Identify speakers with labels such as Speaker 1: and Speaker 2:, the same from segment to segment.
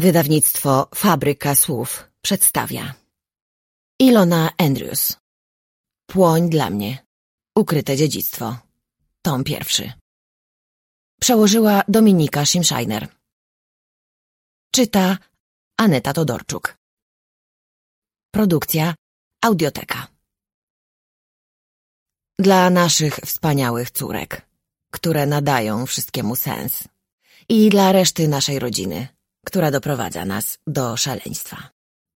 Speaker 1: Wydawnictwo Fabryka Słów przedstawia Ilona Andrews. Płoń dla mnie. Ukryte dziedzictwo. Tom 1. Przełożyła Dominika Schimschreiner. Czyta Aneta Todorczuk. Produkcja Audioteka. Dla naszych wspaniałych córek, które nadają wszystkiemu sens, i dla reszty naszej rodziny, która doprowadza nas do szaleństwa.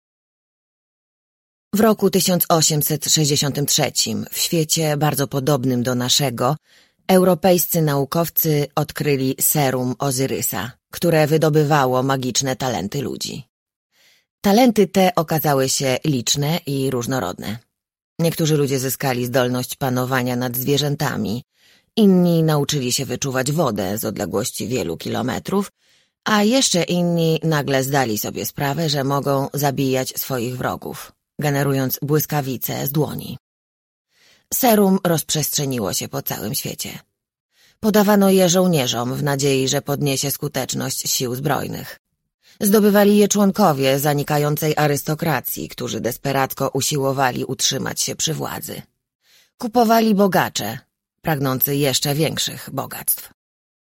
Speaker 1: W roku 1863 w świecie bardzo podobnym do naszego europejscy naukowcy odkryli serum Ozyrysa, które wydobywało magiczne talenty ludzi. Talenty te okazały się liczne i różnorodne. Niektórzy ludzie zyskali zdolność panowania nad zwierzętami, inni nauczyli się wyczuwać wodę z odległości wielu kilometrów, a jeszcze inni nagle zdali sobie sprawę, że mogą zabijać swoich wrogów, generując błyskawice z dłoni. Serum rozprzestrzeniło się po całym świecie. Podawano je żołnierzom w nadziei, że podniesie skuteczność sił zbrojnych. Zdobywali je członkowie zanikającej arystokracji, którzy desperacko usiłowali utrzymać się przy władzy. Kupowali bogacze, pragnący jeszcze większych bogactw.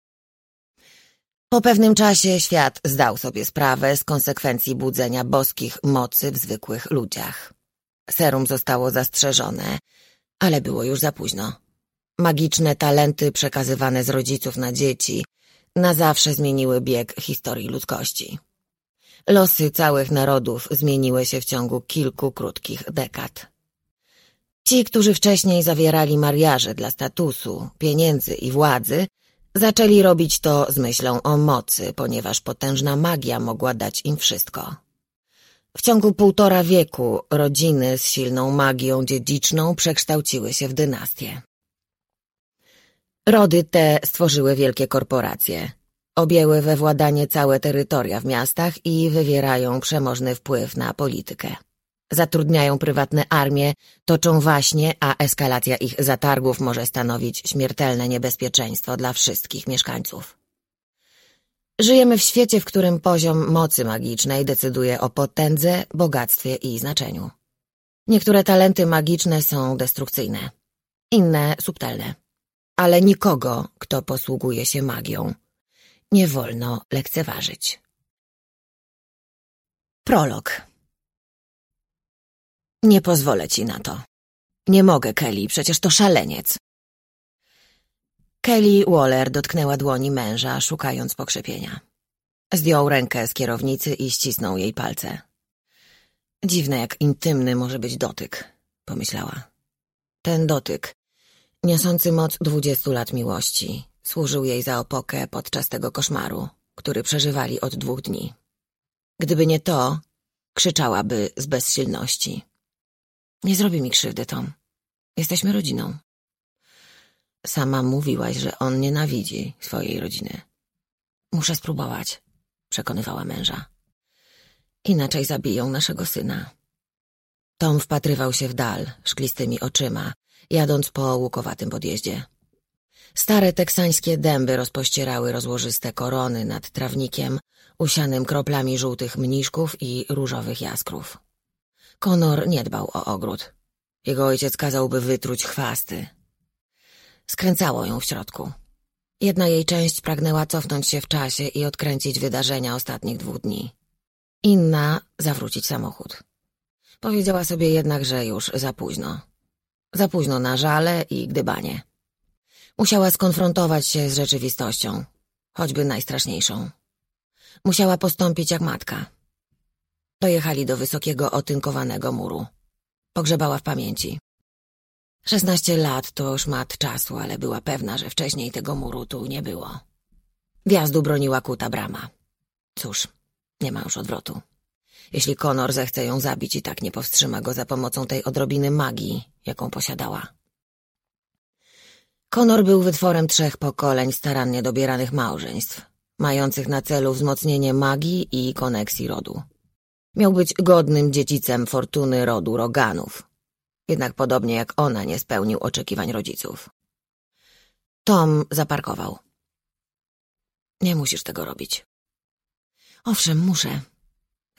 Speaker 1: Po pewnym czasie świat zdał sobie sprawę z konsekwencji budzenia boskich mocy w zwykłych ludziach. Serum zostało zastrzeżone, ale było już za późno. Magiczne talenty przekazywane z rodziców na dzieci na zawsze zmieniły bieg historii ludzkości. Losy całych narodów zmieniły się w ciągu kilku krótkich dekad. Ci, którzy wcześniej zawierali mariaże dla statusu, pieniędzy i władzy, zaczęli robić to z myślą o mocy, ponieważ potężna magia mogła dać im wszystko. W ciągu 1,5 wieku rodziny z silną magią dziedziczną przekształciły się w dynastie. Rody te stworzyły wielkie korporacje, objęły we władanie całe terytoria w miastach i wywierają przemożny wpływ na politykę. Zatrudniają prywatne armie, toczą waśnie, a eskalacja ich zatargów może stanowić śmiertelne niebezpieczeństwo dla wszystkich mieszkańców. Żyjemy w świecie, w którym poziom mocy magicznej decyduje o potędze, bogactwie i znaczeniu. Niektóre talenty magiczne są destrukcyjne, inne subtelne, ale nikogo, kto posługuje się magią, nie wolno lekceważyć. Prolog. Nie pozwolę ci na to. Nie mogę, Kelly, przecież to szaleniec. Kelly Waller dotknęła dłoni męża, szukając pokrzepienia. Zdjął rękę z kierownicy i ścisnął jej palce. Dziwne, jak intymny może być dotyk, pomyślała. Ten dotyk, niosący moc 20 lat miłości, służył jej za opokę podczas tego koszmaru, który przeżywali od 2 dni. Gdyby nie to, krzyczałaby z bezsilności. Nie zrobi mi krzywdy, Tom. Jesteśmy rodziną. Sama mówiłaś, że on nienawidzi swojej rodziny. Muszę spróbować, przekonywała męża. Inaczej zabiją naszego syna. Tom wpatrywał się w dal szklistymi oczyma, jadąc po łukowatym podjeździe. Stare teksańskie dęby rozpościerały rozłożyste korony nad trawnikiem, usianym kroplami żółtych mniszków i różowych jaskrów. Connor nie dbał o ogród. Jego ojciec kazałby wytruć chwasty. Skręcało ją w środku. Jedna jej część pragnęła cofnąć się w czasie i odkręcić wydarzenia ostatnich 2 dni. Inna zawrócić samochód. Powiedziała sobie jednak, że już za późno. Za późno na żale i gdybanie. Musiała skonfrontować się z rzeczywistością, choćby najstraszniejszą. Musiała postąpić jak matka. Dojechali do wysokiego, otynkowanego muru. Pogrzebała w pamięci. 16 lat to szmat czasu, ale była pewna, że wcześniej tego muru tu nie było. Wjazdu broniła kuta brama. Cóż, nie ma już odwrotu. Jeśli Connor zechce ją zabić, i tak nie powstrzyma go za pomocą tej odrobiny magii, jaką posiadała. Connor był wytworem 3 pokoleń starannie dobieranych małżeństw, mających na celu wzmocnienie magii i koneksji rodu. Miał być godnym dziedzicem fortuny rodu Roganów, jednak podobnie jak ona nie spełnił oczekiwań rodziców. Tom zaparkował. Nie musisz tego robić. Owszem, muszę.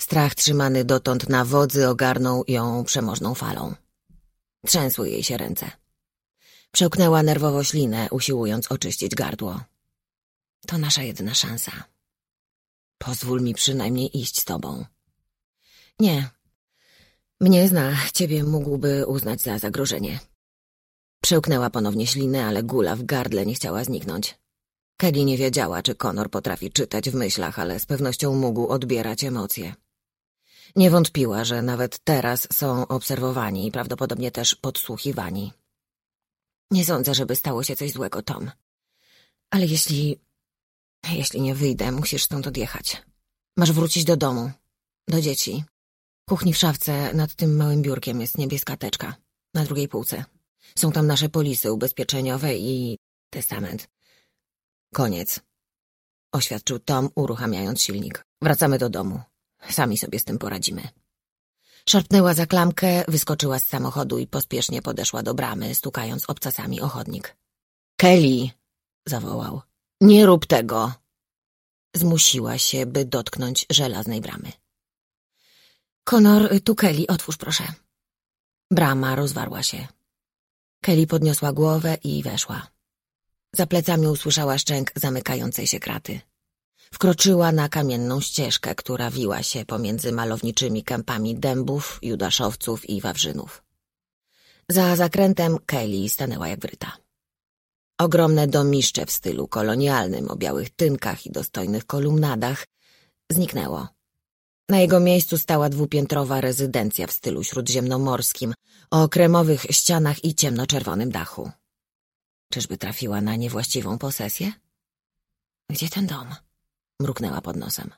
Speaker 1: Strach trzymany dotąd na wodzy ogarnął ją przemożną falą. Trzęsły jej się ręce. Przełknęła nerwowo ślinę, usiłując oczyścić gardło. To nasza jedyna szansa. Pozwól mi przynajmniej iść z tobą. Nie. Mnie zna, ciebie mógłby uznać za zagrożenie. Przełknęła ponownie ślinę, ale gula w gardle nie chciała zniknąć. Kelly nie wiedziała, czy Connor potrafi czytać w myślach, ale z pewnością mógł odbierać emocje. Nie wątpiła, że nawet teraz są obserwowani i prawdopodobnie też podsłuchiwani. Nie sądzę, żeby stało się coś złego, Tom. Ale jeśli nie wyjdę, musisz stąd odjechać. Masz wrócić do domu, do dzieci. W kuchni w szafce nad tym małym biurkiem jest niebieska teczka, na drugiej półce. Są tam nasze polisy ubezpieczeniowe i testament. Koniec, oświadczył Tom, uruchamiając silnik. Wracamy do domu. Sami sobie z tym poradzimy. Szarpnęła za klamkę, wyskoczyła z samochodu i pospiesznie podeszła do bramy, stukając obcasami o chodnik. Kelly! Zawołał. Nie rób tego! Zmusiła się, by dotknąć żelaznej bramy. Connor, tu Kelly, otwórz proszę. Brama rozwarła się. Kelly podniosła głowę i weszła. Za plecami usłyszała szczęk zamykającej się kraty. Wkroczyła na kamienną ścieżkę, która wiła się pomiędzy malowniczymi kępami dębów, judaszowców i wawrzynów. Za zakrętem Kelly stanęła jak wryta. Ogromne domiszcze w stylu kolonialnym, o białych tynkach i dostojnych kolumnadach, zniknęło. Na jego miejscu stała dwupiętrowa rezydencja w stylu śródziemnomorskim, o kremowych ścianach i ciemnoczerwonym dachu. Czyżby trafiła na niewłaściwą posesję? Gdzie ten dom? Mruknęła pod nosem.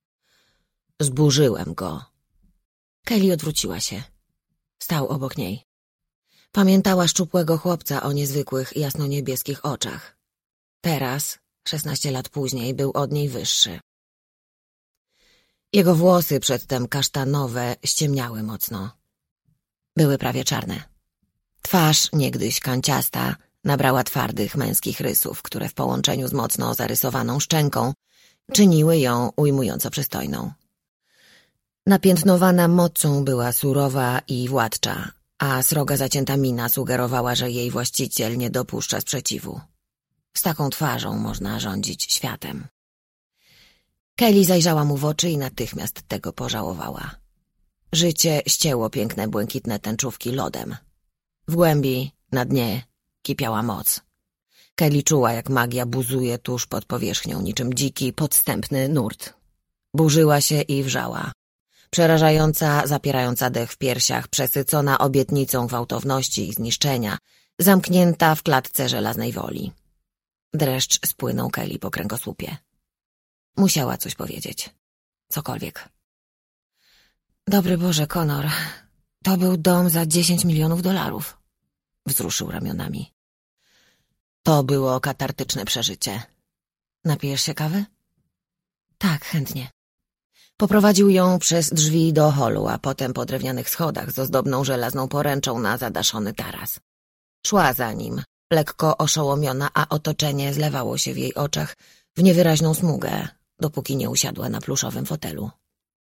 Speaker 1: Zburzyłem go. Kelly odwróciła się. Stał obok niej. Pamiętała szczupłego chłopca o niezwykłych, jasno-niebieskich oczach. Teraz, 16 lat później, był od niej wyższy. Jego włosy, przedtem kasztanowe, ściemniały mocno. Były prawie czarne. Twarz, niegdyś kanciasta, nabrała twardych męskich rysów, które w połączeniu z mocno zarysowaną szczęką czyniły ją ujmująco przystojną. Napiętnowana mocą była surowa i władcza, a sroga zacięta mina sugerowała, że jej właściciel nie dopuszcza sprzeciwu. Z taką twarzą można rządzić światem. Kelly zajrzała mu w oczy i natychmiast tego pożałowała. Życie ścięło piękne, błękitne tęczówki lodem. W głębi, na dnie, kipiała moc. Kelly czuła, jak magia buzuje tuż pod powierzchnią, niczym dziki, podstępny nurt. Burzyła się i wrzała. Przerażająca, zapierająca dech w piersiach, przesycona obietnicą gwałtowności i zniszczenia, zamknięta w klatce żelaznej woli. Dreszcz spłynął Kelly po kręgosłupie. Musiała coś powiedzieć. Cokolwiek. Dobry Boże, Connor, to był dom za $10 milionów. Wzruszył ramionami. To było katartyczne przeżycie. Napijesz się kawy? Tak, chętnie. Poprowadził ją przez drzwi do holu, a potem po drewnianych schodach z ozdobną żelazną poręczą na zadaszony taras. Szła za nim, lekko oszołomiona, a otoczenie zlewało się w jej oczach w niewyraźną smugę, dopóki nie usiadła na pluszowym fotelu.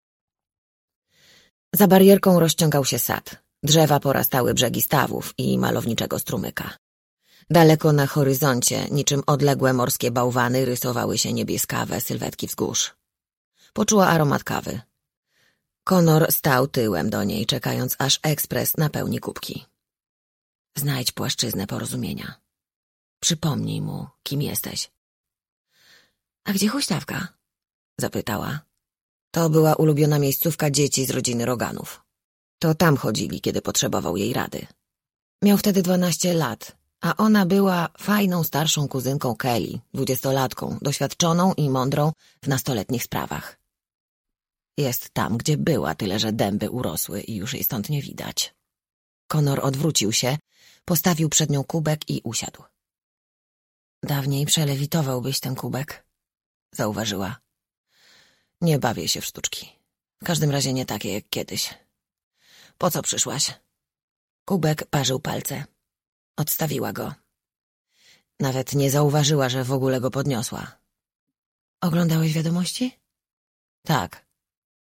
Speaker 1: Za barierką rozciągał się sad. Drzewa porastały brzegi stawów i malowniczego strumyka. Daleko na horyzoncie, niczym odległe morskie bałwany, rysowały się niebieskawe sylwetki wzgórz. Poczuła aromat kawy. Connor stał tyłem do niej, czekając, aż ekspres napełni kubki. Znajdź płaszczyznę porozumienia. Przypomnij mu, kim jesteś. A gdzie huśtawka? Zapytała. To była ulubiona miejscówka dzieci z rodziny Roganów. To tam chodzili, kiedy potrzebował jej rady. Miał wtedy 12 lat, a ona była fajną starszą kuzynką Kelly, 20-latką, doświadczoną i mądrą w nastoletnich sprawach. Jest tam, gdzie była, tyle że dęby urosły i już jej stąd nie widać. Connor odwrócił się, postawił przed nią kubek i usiadł. Dawniej przelewitowałbyś ten kubek, zauważyła. Nie bawię się w sztuczki. W każdym razie nie takie jak kiedyś. Po co przyszłaś? Kubek parzył palce. Odstawiła go. Nawet nie zauważyła, że w ogóle go podniosła. Oglądałeś wiadomości? Tak.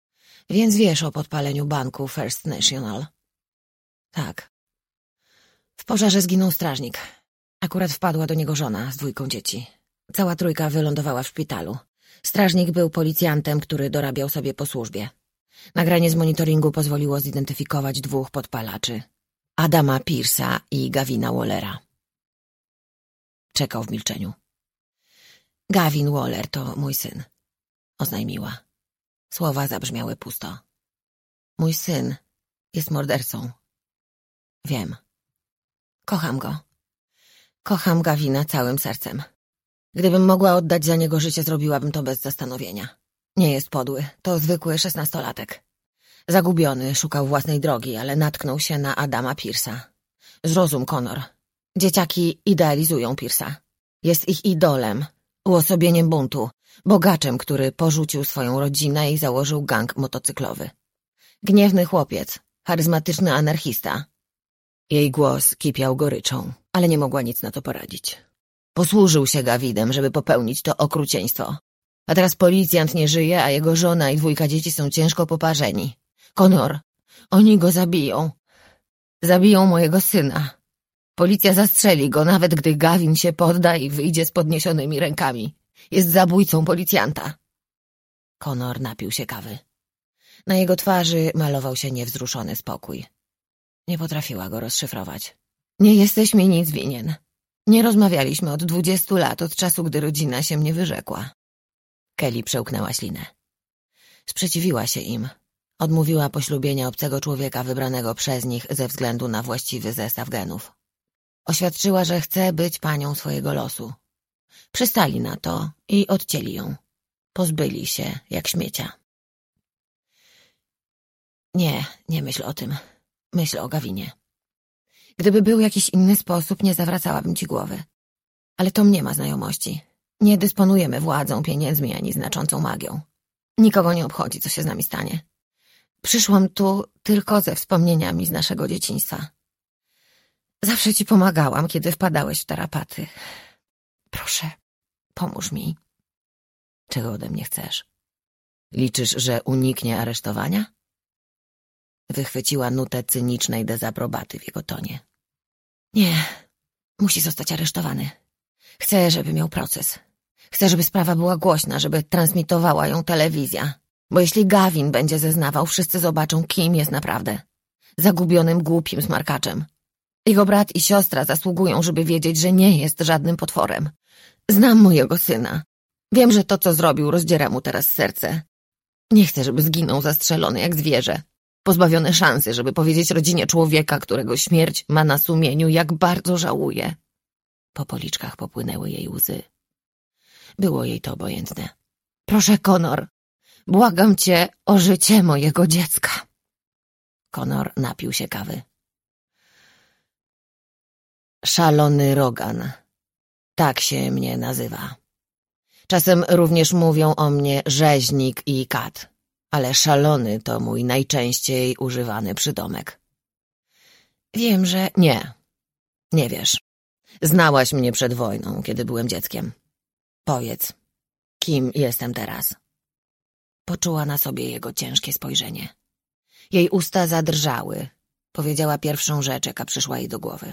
Speaker 1: Więc wiesz o podpaleniu banku First National? Tak. W pożarze zginął strażnik. Akurat wpadła do niego żona z 2 dzieci. Cała trójka wylądowała w szpitalu. Strażnik był policjantem, który dorabiał sobie po służbie. Nagranie z monitoringu pozwoliło zidentyfikować 2 podpalaczy. Adama Pierce'a i Gavina Wallera. Czekał w milczeniu. Gavin Waller to mój syn, oznajmiła. Słowa zabrzmiały pusto. Mój syn jest mordercą. Wiem. Kocham go. Kocham Gavina całym sercem. Gdybym mogła oddać za niego życie, zrobiłabym to bez zastanowienia. Nie jest podły, to zwykły 16-latek. Zagubiony, szukał własnej drogi, ale natknął się na Adama Pierce'a. Zrozum, Connor. Dzieciaki idealizują Pierce'a. Jest ich idolem, uosobieniem buntu, bogaczem, który porzucił swoją rodzinę i założył gang motocyklowy. Gniewny chłopiec, charyzmatyczny anarchista. Jej głos kipiał goryczą, ale nie mogła nic na to poradzić. Posłużył się Gavinem, żeby popełnić to okrucieństwo. A teraz policjant nie żyje, a jego żona i 2 dzieci są ciężko poparzeni. Connor, oni go zabiją. Zabiją mojego syna. Policja zastrzeli go, nawet gdy Gavin się podda i wyjdzie z podniesionymi rękami. Jest zabójcą policjanta. Connor napił się kawy. Na jego twarzy malował się niewzruszony spokój. Nie potrafiła go rozszyfrować. Nie jesteś mi nic winien. Nie rozmawialiśmy od 20 lat, od czasu, gdy rodzina się mnie wyrzekła. Kelly przełknęła ślinę. Sprzeciwiła się im. Odmówiła poślubienia obcego człowieka wybranego przez nich ze względu na właściwy zestaw genów. Oświadczyła, że chce być panią swojego losu. Przystali na to i odcięli ją. Pozbyli się jak śmiecia. Nie myśl o tym. Myśl o Gavinie. Gdyby był jakiś inny sposób, nie zawracałabym ci głowy. Ale Tom nie ma znajomości. Nie dysponujemy władzą, pieniędzmi ani znaczącą magią. Nikogo nie obchodzi, co się z nami stanie. Przyszłam tu tylko ze wspomnieniami z naszego dzieciństwa. Zawsze ci pomagałam, kiedy wpadałeś w tarapaty. Proszę, pomóż mi. Czego ode mnie chcesz? Liczysz, że uniknie aresztowania? Wychwyciła nutę cynicznej dezaprobaty w jego tonie. Nie, musi zostać aresztowany. Chcę, żeby miał proces. Chcę, żeby sprawa była głośna, żeby transmitowała ją telewizja. Bo jeśli Gavin będzie zeznawał, wszyscy zobaczą, kim jest naprawdę. Zagubionym, głupim smarkaczem. Jego brat i siostra zasługują, żeby wiedzieć, że nie jest żadnym potworem. Znam mojego syna. Wiem, że to, co zrobił, rozdziera mu teraz serce. Nie chcę, żeby zginął zastrzelony jak zwierzę. Pozbawiony szansy, żeby powiedzieć rodzinie człowieka, którego śmierć ma na sumieniu, jak bardzo żałuje. Po policzkach popłynęły jej łzy. Było jej to obojętne. Proszę, Connor, błagam cię o życie mojego dziecka. Connor napił się kawy. Szalony Rogan. Tak się mnie nazywa. Czasem również mówią o mnie rzeźnik i kat, ale szalony to mój najczęściej używany przydomek. Wiem, że nie wiesz. Znałaś mnie przed wojną, kiedy byłem dzieckiem. Powiedz, kim jestem teraz? Poczuła na sobie jego ciężkie spojrzenie. Jej usta zadrżały. Powiedziała pierwszą rzecz, jaka przyszła jej do głowy.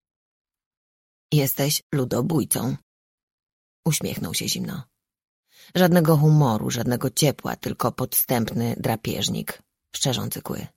Speaker 1: Jesteś ludobójcą. Uśmiechnął się zimno. Żadnego humoru, żadnego ciepła, tylko podstępny drapieżnik, szczerzący kły.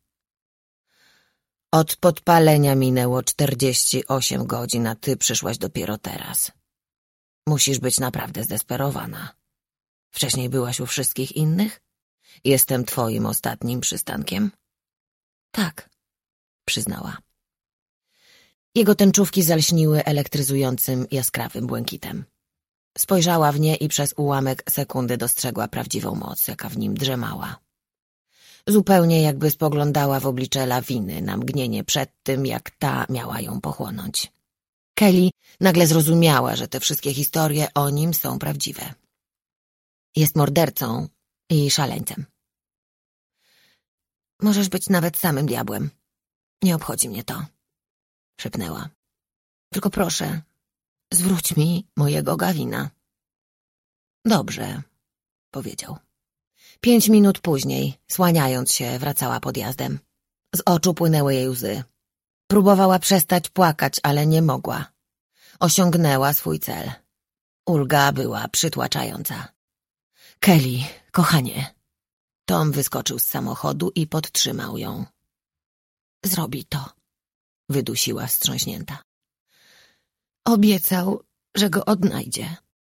Speaker 1: Od podpalenia minęło 48 godzin, a ty przyszłaś dopiero teraz. Musisz być naprawdę zdesperowana. Wcześniej byłaś u wszystkich innych? Jestem twoim ostatnim przystankiem? Tak, przyznała. Jego tęczówki zalśniły elektryzującym, jaskrawym błękitem. Spojrzała w nie i przez ułamek sekundy dostrzegła prawdziwą moc, jaka w nim drzemała. Zupełnie jakby spoglądała w oblicze lawiny na mgnienie przed tym, jak ta miała ją pochłonąć. Kelly nagle zrozumiała, że te wszystkie historie o nim są prawdziwe. Jest mordercą i szaleńcem. Możesz być nawet samym diabłem. Nie obchodzi mnie to, szepnęła. Tylko proszę, zwróć mi mojego Gavina. Dobrze, powiedział. 5 minut później, słaniając się, wracała podjazdem. Z oczu płynęły jej łzy. Próbowała przestać płakać, ale nie mogła. Osiągnęła swój cel. Ulga była przytłaczająca. Kelly, kochanie. Tom wyskoczył z samochodu i podtrzymał ją. Zrobi to, wydusiła wstrząśnięta. Obiecał, że go odnajdzie.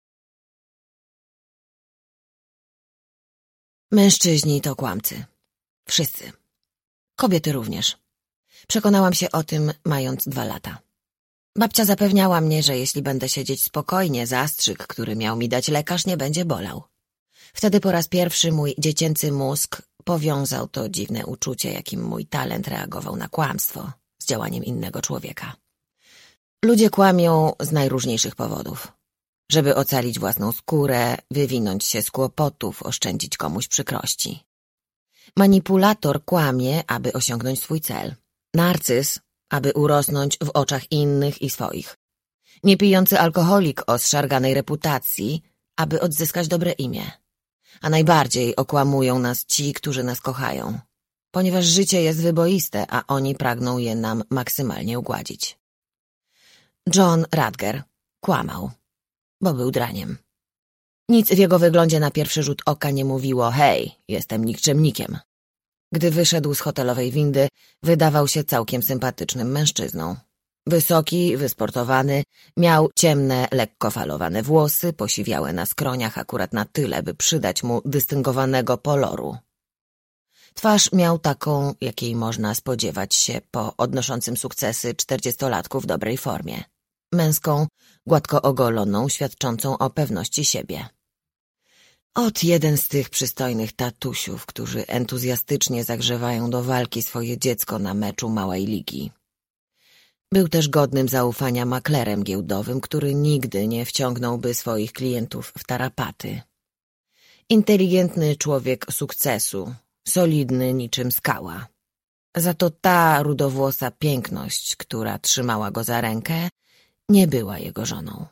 Speaker 1: Mężczyźni to kłamcy. Wszyscy. Kobiety również. Przekonałam się o tym, mając 2 lata. Babcia zapewniała mnie, że jeśli będę siedzieć spokojnie, zastrzyk, który miał mi dać lekarz, nie będzie bolał. Wtedy po raz pierwszy mój dziecięcy mózg powiązał to dziwne uczucie, jakim mój talent reagował na kłamstwo, z działaniem innego człowieka. Ludzie kłamią z najróżniejszych powodów. Żeby ocalić własną skórę, wywinąć się z kłopotów, oszczędzić komuś przykrości. Manipulator kłamie, aby osiągnąć swój cel. Narcyz, aby urosnąć w oczach innych i swoich. Niepijący alkoholik o zszarganej reputacji, aby odzyskać dobre imię. A najbardziej okłamują nas ci, którzy nas kochają, ponieważ życie jest wyboiste, a oni pragną je nam maksymalnie ugładzić. John Rutger kłamał, bo był draniem. Nic w jego wyglądzie na pierwszy rzut oka nie mówiło: hej, jestem nikczemnikiem. Gdy wyszedł z hotelowej windy, wydawał się całkiem sympatycznym mężczyzną. Wysoki, wysportowany, miał ciemne, lekko falowane włosy, posiwiałe na skroniach akurat na tyle, by przydać mu dystyngowanego koloru. Twarz miał taką, jakiej można spodziewać się po odnoszącym sukcesy 40-latku w dobrej formie. Męską, gładko ogoloną, świadczącą o pewności siebie. Ot jeden z tych przystojnych tatusiów, którzy entuzjastycznie zagrzewają do walki swoje dziecko na meczu małej ligi. Był też godnym zaufania maklerem giełdowym, który nigdy nie wciągnąłby swoich klientów w tarapaty. Inteligentny człowiek sukcesu, solidny niczym skała. Za to ta rudowłosa piękność, która trzymała go za rękę, nie była jego żoną.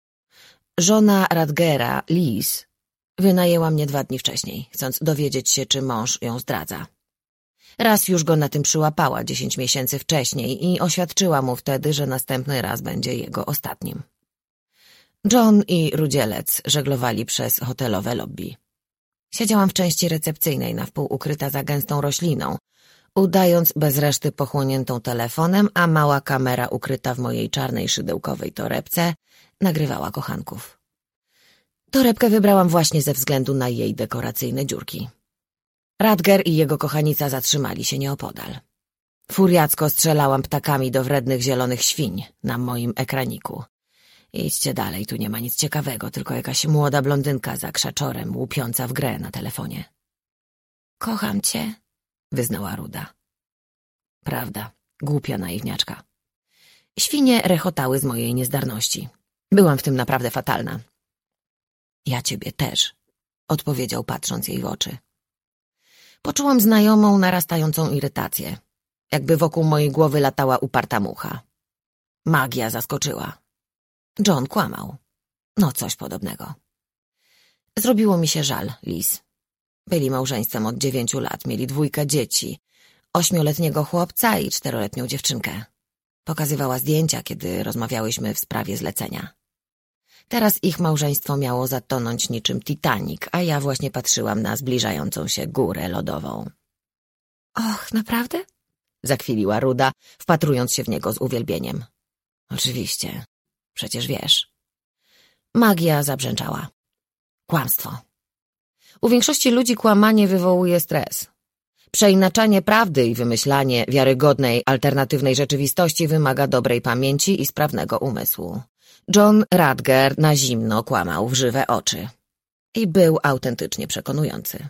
Speaker 1: Żona Rutgera, Liz, wynajęła mnie 2 dni wcześniej, chcąc dowiedzieć się, czy mąż ją zdradza. Raz już go na tym przyłapała 10 miesięcy wcześniej i oświadczyła mu wtedy, że następny raz będzie jego ostatnim. John i rudzielec żeglowali przez hotelowe lobby. Siedziałam w części recepcyjnej, na wpół ukryta za gęstą rośliną, udając bez reszty pochłoniętą telefonem, a mała kamera ukryta w mojej czarnej szydełkowej torebce nagrywała kochanków. Torebkę wybrałam właśnie ze względu na jej dekoracyjne dziurki. Rutger i jego kochanica zatrzymali się nieopodal. Furiacko strzelałam ptakami do wrednych zielonych świń na moim ekraniku. Idźcie dalej, tu nie ma nic ciekawego, tylko jakaś młoda blondynka za krzaczorem, łupiąca w grę na telefonie. Kocham cię, wyznała Ruda. Prawda, głupia naiwniaczka. Świnie rechotały z mojej niezdarności. Byłam w tym naprawdę fatalna. Ja ciebie też, odpowiedział, patrząc jej w oczy. Poczułam znajomą, narastającą irytację. Jakby wokół mojej głowy latała uparta mucha. Magia zaskoczyła. John kłamał. No coś podobnego. Zrobiło mi się żal Liz. Byli małżeństwem od 9 lat, mieli 2 dzieci, 8-letniego chłopca i 4-letnią dziewczynkę. Pokazywała zdjęcia, kiedy rozmawiałyśmy w sprawie zlecenia. Teraz ich małżeństwo miało zatonąć niczym Titanic, a ja właśnie patrzyłam na zbliżającą się górę lodową. Och, naprawdę? Zakwiliła Ruda, wpatrując się w niego z uwielbieniem. Oczywiście, przecież wiesz. Magia zabrzęczała. Kłamstwo. U większości ludzi kłamanie wywołuje stres. Przeinaczanie prawdy i wymyślanie wiarygodnej, alternatywnej rzeczywistości wymaga dobrej pamięci i sprawnego umysłu. John Rutger na zimno kłamał w żywe oczy. I był autentycznie przekonujący.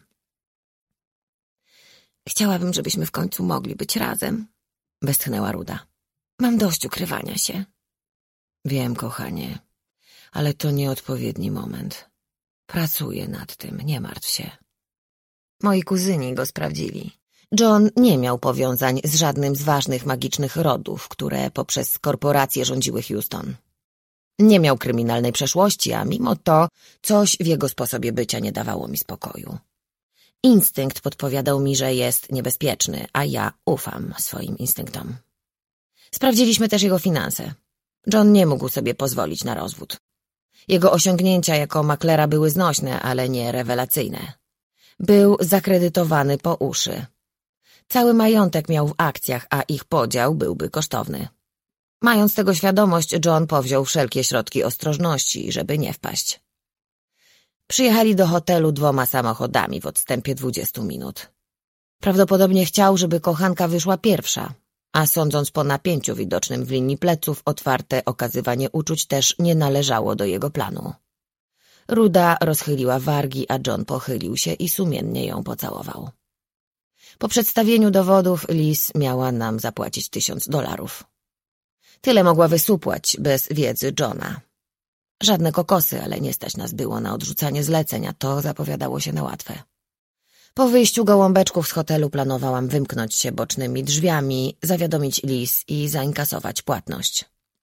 Speaker 1: Chciałabym, żebyśmy w końcu mogli być razem, westchnęła Ruda. Mam dość ukrywania się. Wiem, kochanie, ale to nieodpowiedni moment. Pracuję nad tym, nie martw się. Moi kuzyni go sprawdzili. John nie miał powiązań z żadnym z ważnych magicznych rodów, które poprzez korporacje rządziły Houston. Nie miał kryminalnej przeszłości, a mimo to coś w jego sposobie bycia nie dawało mi spokoju. Instynkt podpowiadał mi, że jest niebezpieczny, a ja ufam swoim instynktom. Sprawdziliśmy też jego finanse. John nie mógł sobie pozwolić na rozwód. Jego osiągnięcia jako maklera były znośne, ale nie rewelacyjne. Był zakredytowany po uszy. Cały majątek miał w akcjach, a ich podział byłby kosztowny. Mając tego świadomość, John powziął wszelkie środki ostrożności, żeby nie wpaść. Przyjechali do hotelu 2 samochodami w odstępie 20 minut. Prawdopodobnie chciał, żeby kochanka wyszła pierwsza, a sądząc po napięciu widocznym w linii pleców, otwarte okazywanie uczuć też nie należało do jego planu. Ruda rozchyliła wargi, a John pochylił się i sumiennie ją pocałował. Po przedstawieniu dowodów Liz miała nam zapłacić $1000. Tyle mogła wysupłać bez wiedzy Johna. Żadne kokosy, ale nie stać nas było na odrzucanie zleceń, a to zapowiadało się na łatwe. Po wyjściu gołąbeczków z hotelu planowałam wymknąć się bocznymi drzwiami, zawiadomić Liz i zainkasować płatność.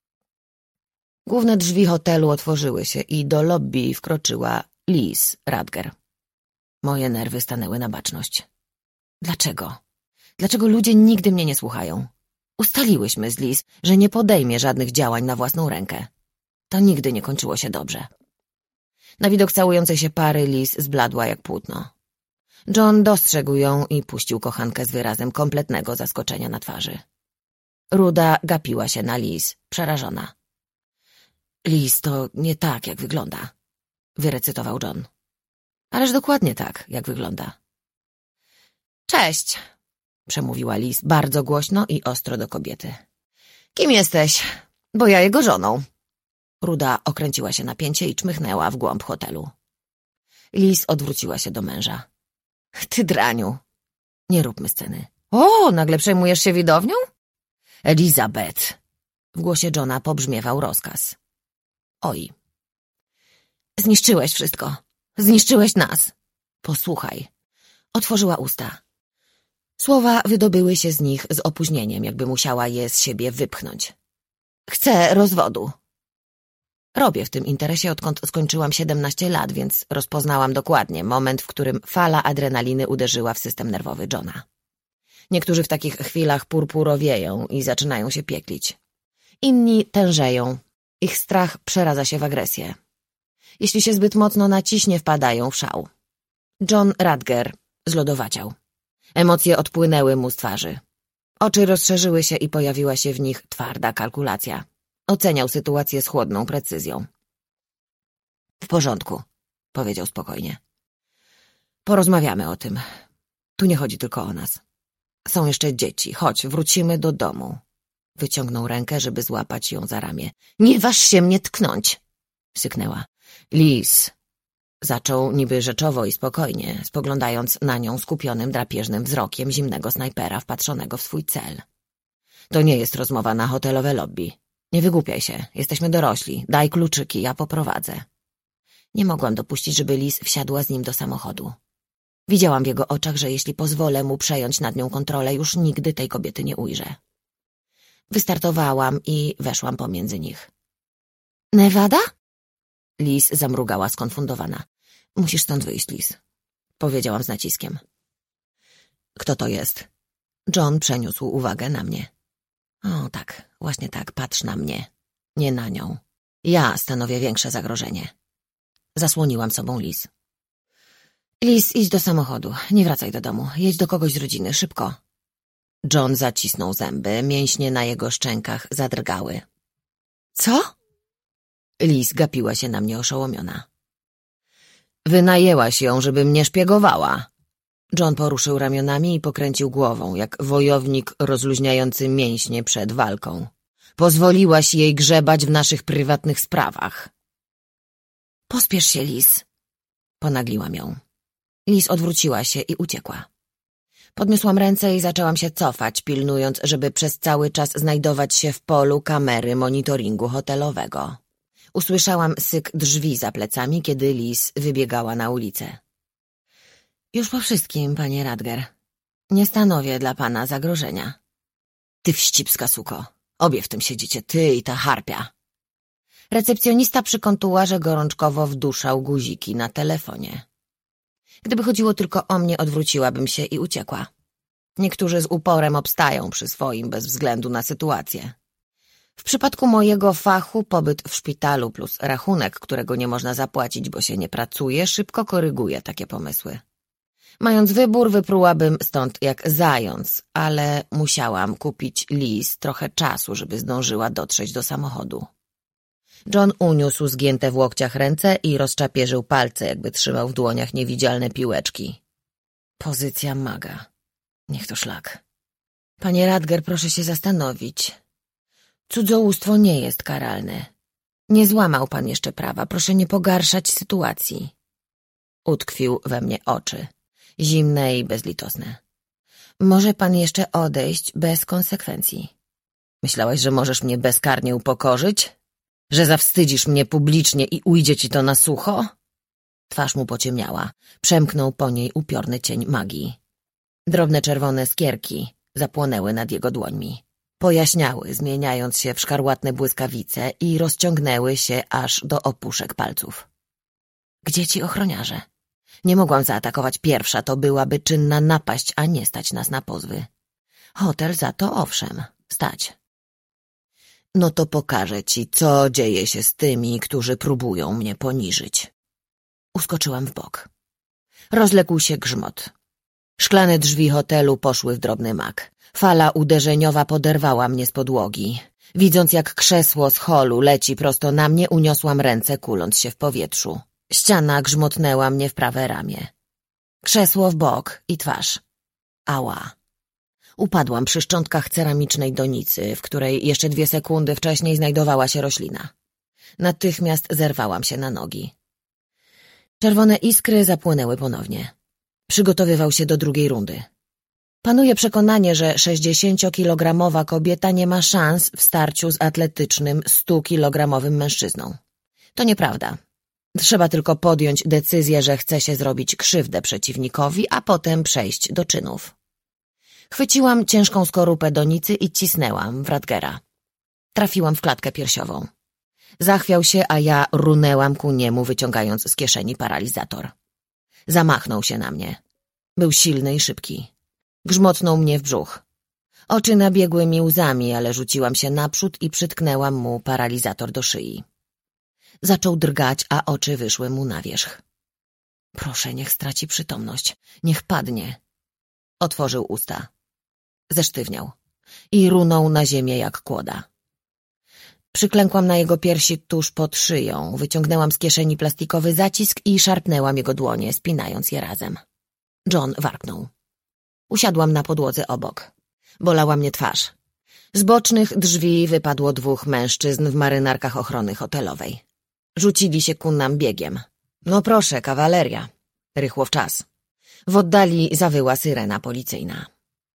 Speaker 1: Główne drzwi hotelu otworzyły się i do lobby wkroczyła Liz Radger. Moje nerwy stanęły na baczność. Dlaczego? Dlaczego ludzie nigdy mnie nie słuchają? Ustaliłyśmy z Liz, że nie podejmie żadnych działań na własną rękę. To nigdy nie kończyło się dobrze. Na widok całującej się pary Liz zbladła jak płótno. John dostrzegł ją i puścił kochankę z wyrazem kompletnego zaskoczenia na twarzy. Ruda gapiła się na Liz, przerażona. Liz, to nie tak, jak wygląda, wyrecytował John. Ależ dokładnie tak, jak wygląda. Cześć, przemówiła Liz bardzo głośno i ostro do kobiety. Kim jesteś? Bo ja jego żoną. Ruda okręciła się na pięcie i czmychnęła w głąb hotelu. Liz odwróciła się do męża. Ty draniu. Nie róbmy sceny. O, nagle przejmujesz się widownią? Elizabeth. W głosie Johna pobrzmiewał rozkaz. Oj. Zniszczyłeś wszystko. Zniszczyłeś nas. Posłuchaj. Otworzyła usta. Słowa wydobyły się z nich z opóźnieniem, jakby musiała je z siebie wypchnąć. Chcę rozwodu. Robię w tym interesie, odkąd skończyłam 17 lat, więc rozpoznałam dokładnie moment, w którym fala adrenaliny uderzyła w system nerwowy Johna. Niektórzy w takich chwilach purpurowieją i zaczynają się pieklić. Inni tężeją. Ich strach przeradza się w agresję. Jeśli się zbyt mocno naciśnie, wpadają w szał. John Radger zlodowaciał. Emocje odpłynęły mu z twarzy. Oczy rozszerzyły się i pojawiła się w nich twarda kalkulacja. Oceniał sytuację z chłodną precyzją. W porządku, powiedział spokojnie. Porozmawiamy o tym. Tu nie chodzi tylko o nas. Są jeszcze dzieci. Chodź, wrócimy do domu. Wyciągnął rękę, żeby złapać ją za ramię. Nie waż się mnie tknąć, syknęła. Liz, zaczął niby rzeczowo i spokojnie, spoglądając na nią skupionym, drapieżnym wzrokiem zimnego snajpera wpatrzonego w swój cel. To nie jest rozmowa na hotelowe lobby. Nie wygłupiaj się, jesteśmy dorośli. Daj kluczyki, ja poprowadzę. Nie mogłam dopuścić, żeby Liz wsiadła z nim do samochodu. Widziałam w jego oczach, że jeśli pozwolę mu przejąć nad nią kontrolę, już nigdy tej kobiety nie ujrzę. Wystartowałam i weszłam pomiędzy nich. Nevada? Liz zamrugała skonfundowana. Musisz stąd wyjść, Liz. Powiedziałam z naciskiem. Kto to jest? John przeniósł uwagę na mnie. O, tak, właśnie tak, patrz na mnie, nie na nią. Ja stanowię większe zagrożenie. Zasłoniłam sobą Liz. Liz, idź do samochodu, nie wracaj do domu, jedź do kogoś z rodziny, szybko. John zacisnął zęby, mięśnie na jego szczękach zadrgały. Co? Liz gapiła się na mnie oszołomiona. Wynajęłaś ją, żeby mnie szpiegowała. John poruszył ramionami i pokręcił głową, jak wojownik rozluźniający mięśnie przed walką. Pozwoliłaś jej grzebać w naszych prywatnych sprawach. Pospiesz się, Liz. Ponagliłam ją. Liz odwróciła się i uciekła. Podniosłam ręce i zaczęłam się cofać, pilnując, żeby przez cały czas znajdować się w polu kamery monitoringu hotelowego. Usłyszałam syk drzwi za plecami, kiedy Liz wybiegała na ulicę. Już po wszystkim, panie Radger. Nie stanowię dla pana zagrożenia. Ty wścibska suko. Obie w tym siedzicie, ty i ta harpia. Recepcjonista przy kontuarze gorączkowo wduszał guziki na telefonie. Gdyby chodziło tylko o mnie, odwróciłabym się i uciekła. Niektórzy z uporem obstają przy swoim bez względu na sytuację. W przypadku mojego fachu pobyt w szpitalu plus rachunek, którego nie można zapłacić, bo się nie pracuje, szybko koryguje takie pomysły. Mając wybór, wyprułabym stąd jak zając, ale musiałam kupić Liz trochę czasu, żeby zdążyła dotrzeć do samochodu. John uniósł zgięte w łokciach ręce i rozczapierzył palce, jakby trzymał w dłoniach niewidzialne piłeczki. Pozycja maga. Niech to szlak. Panie Radger, proszę się zastanowić. Cudzołóstwo nie jest karalne. Nie złamał pan jeszcze prawa, proszę nie pogarszać sytuacji. Utkwił we mnie oczy, zimne i bezlitosne. Może pan jeszcze odejść bez konsekwencji. Myślałaś, że możesz mnie bezkarnie upokorzyć? Że zawstydzisz mnie publicznie i ujdzie ci to na sucho? Twarz mu pociemniała, przemknął po niej upiorny cień magii. Drobne czerwone skierki zapłonęły nad jego dłońmi. Pojaśniały, zmieniając się w szkarłatne błyskawice i rozciągnęły się aż do opuszek palców. Gdzie ci ochroniarze? Nie mogłam zaatakować pierwsza, to byłaby czynna napaść, a nie stać nas na pozwy. Hotel za to owszem, stać. No to pokażę ci, co dzieje się z tymi, którzy próbują mnie poniżyć. Uskoczyłam w bok. Rozległ się grzmot. Szklane drzwi hotelu poszły w drobny mak. Fala uderzeniowa poderwała mnie z podłogi. Widząc, jak krzesło z holu leci prosto na mnie, uniosłam ręce, kuląc się w powietrzu. Ściana grzmotnęła mnie w prawe ramię. Krzesło w bok i twarz. Ała. Upadłam przy szczątkach ceramicznej donicy, w której jeszcze 2 sekundy wcześniej znajdowała się roślina. Natychmiast zerwałam się na nogi. Czerwone iskry zapłonęły ponownie. Przygotowywał się do drugiej rundy. Panuje przekonanie, że 60-kilogramowa kobieta nie ma szans w starciu z atletycznym 100-kilogramowym mężczyzną. To nieprawda. Trzeba tylko podjąć decyzję, że chce się zrobić krzywdę przeciwnikowi, a potem przejść do czynów. Chwyciłam ciężką skorupę donicy i cisnęłam w Radgera. Trafiłam w klatkę piersiową. Zachwiał się, a ja runęłam ku niemu, wyciągając z kieszeni paralizator. Zamachnął się na mnie. Był silny i szybki. Grzmotnął mnie w brzuch. Oczy nabiegły mi łzami, ale rzuciłam się naprzód i przytknęłam mu paralizator do szyi. Zaczął drgać, a oczy wyszły mu na wierzch. Proszę, niech straci przytomność. Niech padnie. Otworzył usta. Zesztywniał i runął na ziemię jak kłoda. Przyklękłam na jego piersi tuż pod szyją, wyciągnęłam z kieszeni plastikowy zacisk i szarpnęłam jego dłonie, spinając je razem. John warknął. Usiadłam na podłodze obok. Bolała mnie twarz. Z bocznych drzwi wypadło 2 mężczyzn w marynarkach ochrony hotelowej. Rzucili się ku nam biegiem. No proszę, kawaleria. Rychło w czas. W oddali zawyła syrena policyjna.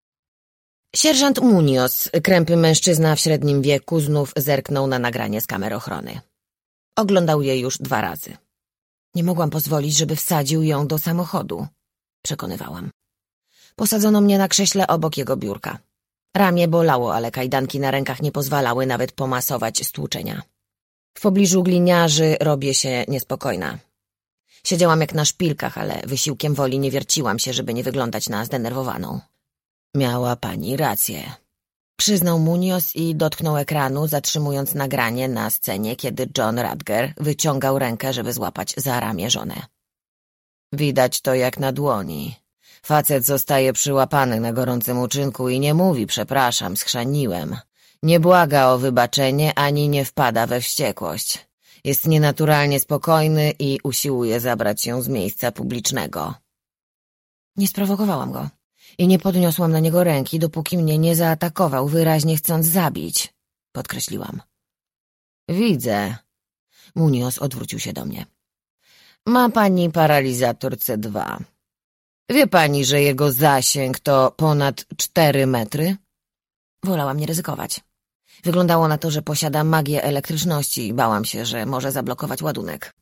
Speaker 1: Sierżant Munoz, krępy mężczyzna w średnim wieku, znów zerknął na nagranie z kamer ochrony. Oglądał je już 2 razy. Nie mogłam pozwolić, żeby wsadził ją do samochodu, przekonywałam. Posadzono mnie na krześle obok jego biurka. Ramię bolało, ale kajdanki na rękach nie pozwalały nawet pomasować stłuczenia. W pobliżu gliniarzy robię się niespokojna. Siedziałam jak na szpilkach, ale wysiłkiem woli nie wierciłam się, żeby nie wyglądać na zdenerwowaną. Miała pani rację, przyznał Munoz i dotknął ekranu, zatrzymując nagranie na scenie, kiedy John Radger wyciągał rękę, żeby złapać za ramię żonę. Widać to jak na dłoni. Facet zostaje przyłapany na gorącym uczynku i nie mówi przepraszam, schrzaniłem. Nie błaga o wybaczenie, ani nie wpada we wściekłość. Jest nienaturalnie spokojny i usiłuje zabrać się z miejsca publicznego. Nie sprowokowałam go i nie podniosłam na niego ręki, dopóki mnie nie zaatakował, wyraźnie chcąc zabić, podkreśliłam. Widzę. Munoz odwrócił się do mnie. Ma pani paralizator C2. Wie pani, że jego zasięg to ponad 4 metry? Wolałam nie ryzykować. Wyglądało na to, że posiada magię elektryczności i bałam się, że może zablokować ładunek.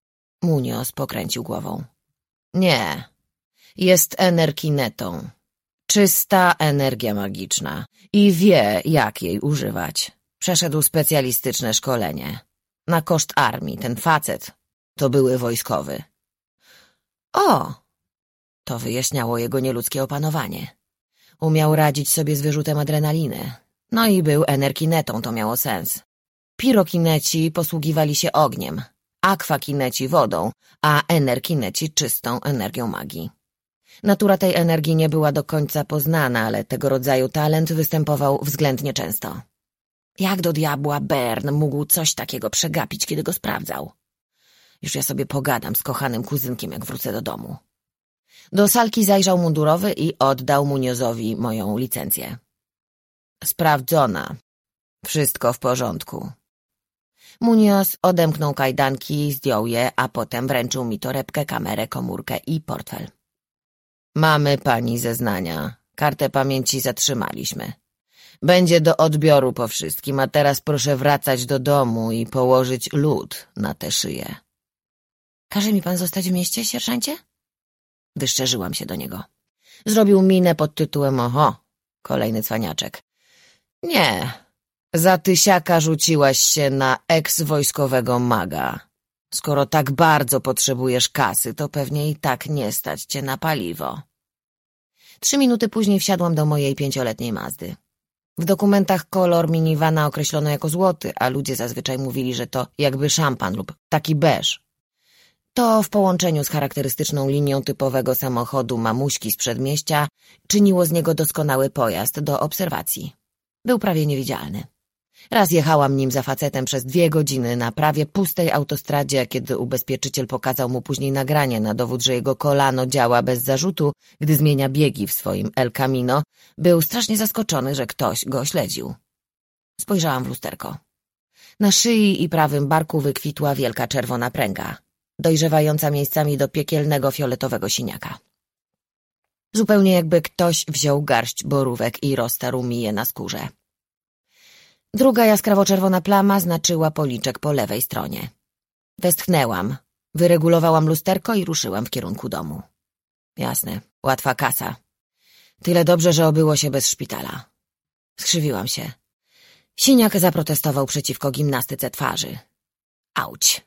Speaker 1: Munoz pokręcił głową. Nie, jest energinetą. Czysta energia magiczna i wie, jak jej używać. Przeszedł specjalistyczne szkolenie. Na koszt armii, ten facet to były wojskowy. O, To wyjaśniało jego nieludzkie opanowanie. Umiał radzić sobie z wyrzutem adrenaliny. No i był enerkinetą, to miało sens. Pirokineci posługiwali się ogniem, akwakineci wodą, a enerkineci czystą energią magii. Natura tej energii nie była do końca poznana, ale tego rodzaju talent występował względnie często. Jak do diabła Bern mógł coś takiego przegapić, kiedy go sprawdzał? Już ja sobie pogadam z kochanym kuzynkiem, jak wrócę do domu. Do salki zajrzał mundurowy i oddał Muniozowi moją licencję. Sprawdzona. Wszystko w porządku. Munioz odemknął kajdanki, zdjął je, a potem wręczył mi torebkę, kamerę, komórkę i portfel. Mamy pani zeznania. Kartę pamięci zatrzymaliśmy. Będzie do odbioru po wszystkim, a teraz proszę wracać do domu i położyć lód na tę szyję. Każe mi pan zostać w mieście, sierżancie? Wyszczerzyłam się do niego. Zrobił minę pod tytułem oho, kolejny cwaniaczek. Nie, za tysiaka rzuciłaś się na eks-wojskowego maga. Skoro tak bardzo potrzebujesz kasy, to pewnie i tak nie stać cię na paliwo. 3 minuty później wsiadłam do mojej 5-letniej Mazdy. W dokumentach kolor minivana określono jako złoty, a ludzie zazwyczaj mówili, że to jakby szampan lub taki beż. To w połączeniu z charakterystyczną linią typowego samochodu mamuśki z przedmieścia czyniło z niego doskonały pojazd do obserwacji. Był prawie niewidzialny. Raz jechałam nim za facetem przez 2 godziny na prawie pustej autostradzie, a kiedy ubezpieczyciel pokazał mu później nagranie na dowód, że jego kolano działa bez zarzutu, gdy zmienia biegi w swoim El Camino, był strasznie zaskoczony, że ktoś go śledził. Spojrzałam w lusterko. Na szyi i prawym barku wykwitła wielka czerwona pręga, dojrzewająca miejscami do piekielnego fioletowego siniaka. Zupełnie jakby ktoś wziął garść borówek i roztarł mi je na skórze. Druga jaskrawo-czerwona plama znaczyła policzek po lewej stronie. Westchnęłam, wyregulowałam lusterko i ruszyłam w kierunku domu. Jasne, łatwa kasa. Tyle dobrze, że obyło się bez szpitala. Skrzywiłam się. Siniak zaprotestował przeciwko gimnastyce twarzy. Auć.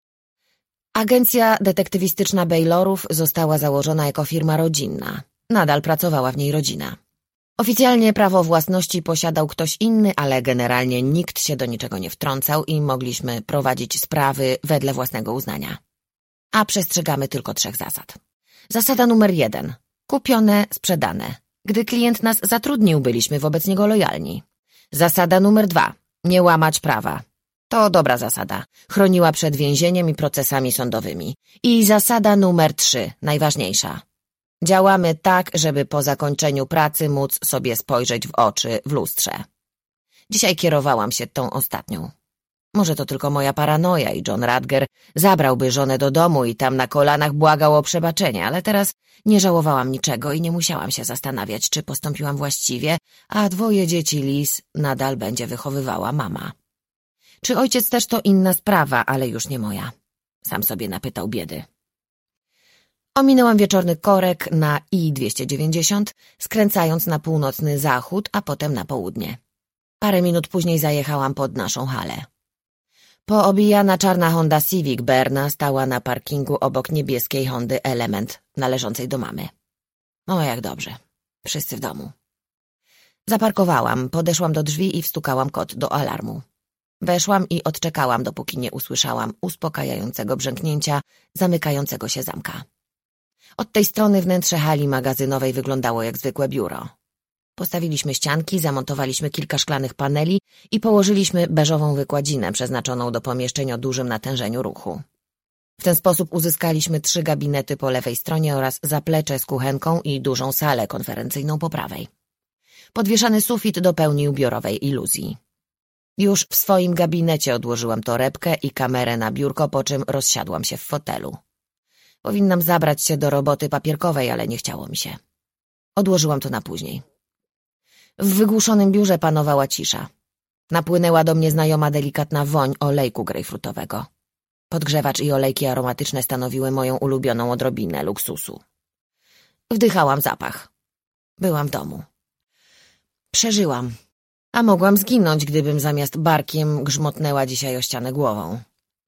Speaker 1: Agencja detektywistyczna Baylorów została założona jako firma rodzinna. Nadal pracowała w niej rodzina. Oficjalnie prawo własności posiadał ktoś inny, ale generalnie nikt się do niczego nie wtrącał i mogliśmy prowadzić sprawy wedle własnego uznania. A przestrzegamy tylko 3 zasad. Zasada numer 1. Kupione, sprzedane. Gdy klient nas zatrudnił, byliśmy wobec niego lojalni. Zasada numer 2. Nie łamać prawa. To dobra zasada. Chroniła przed więzieniem i procesami sądowymi. I zasada numer 3, najważniejsza. Działamy tak, żeby po zakończeniu pracy móc sobie spojrzeć w oczy w lustrze. Dzisiaj kierowałam się tą ostatnią. Może to tylko moja paranoja i John Radger zabrałby żonę do domu i tam na kolanach błagał o przebaczenie, ale teraz nie żałowałam niczego i nie musiałam się zastanawiać, czy postąpiłam właściwie, a 2 dzieci Liz nadal będzie wychowywała mama. Czy ojciec też to inna sprawa, ale już nie moja. Sam sobie napytał biedy. Ominęłam wieczorny korek na I-290, skręcając na północny zachód, a potem na południe. Parę minut później zajechałam pod naszą halę. Poobijana czarna Honda Civic Berna stała na parkingu obok niebieskiej Hondy Element, należącej do mamy. O, jak dobrze. Wszyscy w domu. Zaparkowałam, podeszłam do drzwi i wstukałam kod do alarmu. Weszłam i odczekałam, dopóki nie usłyszałam uspokajającego brzęknięcia zamykającego się zamka. Od tej strony wnętrze hali magazynowej wyglądało jak zwykłe biuro. Postawiliśmy ścianki, zamontowaliśmy kilka szklanych paneli i położyliśmy beżową wykładzinę przeznaczoną do pomieszczeń o dużym natężeniu ruchu. W ten sposób uzyskaliśmy 3 gabinety po lewej stronie oraz zaplecze z kuchenką i dużą salę konferencyjną po prawej. Podwieszany sufit dopełnił biurowej iluzji. Już w swoim gabinecie odłożyłam torebkę i kamerę na biurko, po czym rozsiadłam się w fotelu. Powinnam zabrać się do roboty papierkowej, ale nie chciało mi się. Odłożyłam to na później. W wygłuszonym biurze panowała cisza. Napłynęła do mnie znajoma delikatna woń olejku grejpfrutowego. Podgrzewacz i olejki aromatyczne stanowiły moją ulubioną odrobinę luksusu. Wdychałam zapach. Byłam w domu. Przeżyłam. A mogłam zginąć, gdybym zamiast barkiem grzmotnęła dzisiaj o ścianę głową.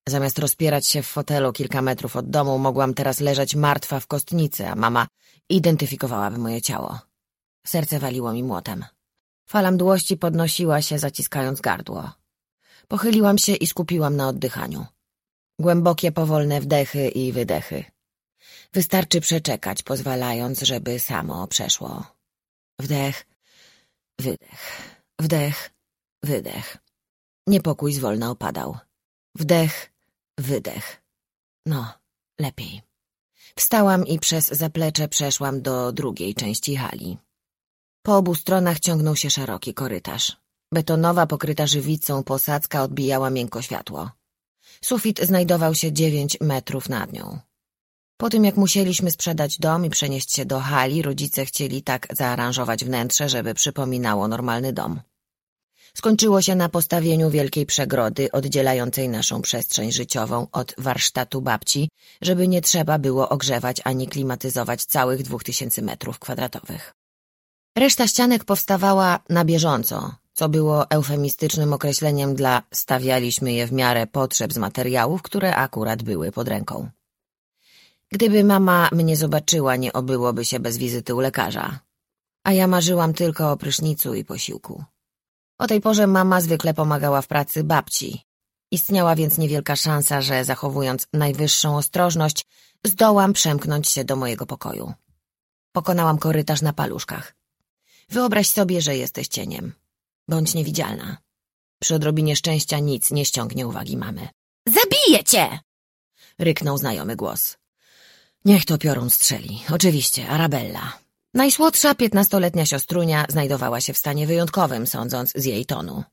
Speaker 1: Zamiast rozpierać się w fotelu kilka metrów od domu, mogłam teraz leżeć martwa w kostnicy, a mama identyfikowałaby moje ciało. Serce waliło mi młotem. Fala mdłości podnosiła się, zaciskając gardło. Pochyliłam się i skupiłam na oddychaniu. Głębokie, powolne wdechy i wydechy. Wystarczy przeczekać, pozwalając, żeby samo przeszło. Wdech, wydech, wdech, wydech. Niepokój zwolna opadał. Wdech, wydech. No, lepiej. Wstałam i przez zaplecze przeszłam do drugiej części hali. Po obu stronach ciągnął się szeroki korytarz. Betonowa, pokryta żywicą posadzka odbijała miękko światło. Sufit znajdował się 9 metrów nad nią. Po tym, jak musieliśmy sprzedać dom i przenieść się do hali, rodzice chcieli tak zaaranżować wnętrze, żeby przypominało normalny dom. Skończyło się na postawieniu wielkiej przegrody oddzielającej naszą przestrzeń życiową od warsztatu babci, żeby nie trzeba było ogrzewać ani klimatyzować całych 2000 metrów kwadratowych. Reszta ścianek powstawała na bieżąco, co było eufemistycznym określeniem dla stawialiśmy je w miarę potrzeb z materiałów, które akurat były pod ręką. Gdyby mama mnie zobaczyła, nie obyłoby się bez wizyty u lekarza. A ja marzyłam tylko o prysznicu i posiłku. O tej porze mama zwykle pomagała w pracy babci. Istniała więc niewielka szansa, że zachowując najwyższą ostrożność, zdołam przemknąć się do mojego pokoju. Pokonałam korytarz na paluszkach. Wyobraź sobie, że jesteś cieniem. Bądź niewidzialna. Przy odrobinie szczęścia nic nie ściągnie uwagi mamy. Zabiję cię! Ryknął znajomy głos. Niech to piorun strzeli. Oczywiście, Arabella. Najsłodsza 15-letnia siostrunia znajdowała się w stanie wyjątkowym, sądząc z jej tonu.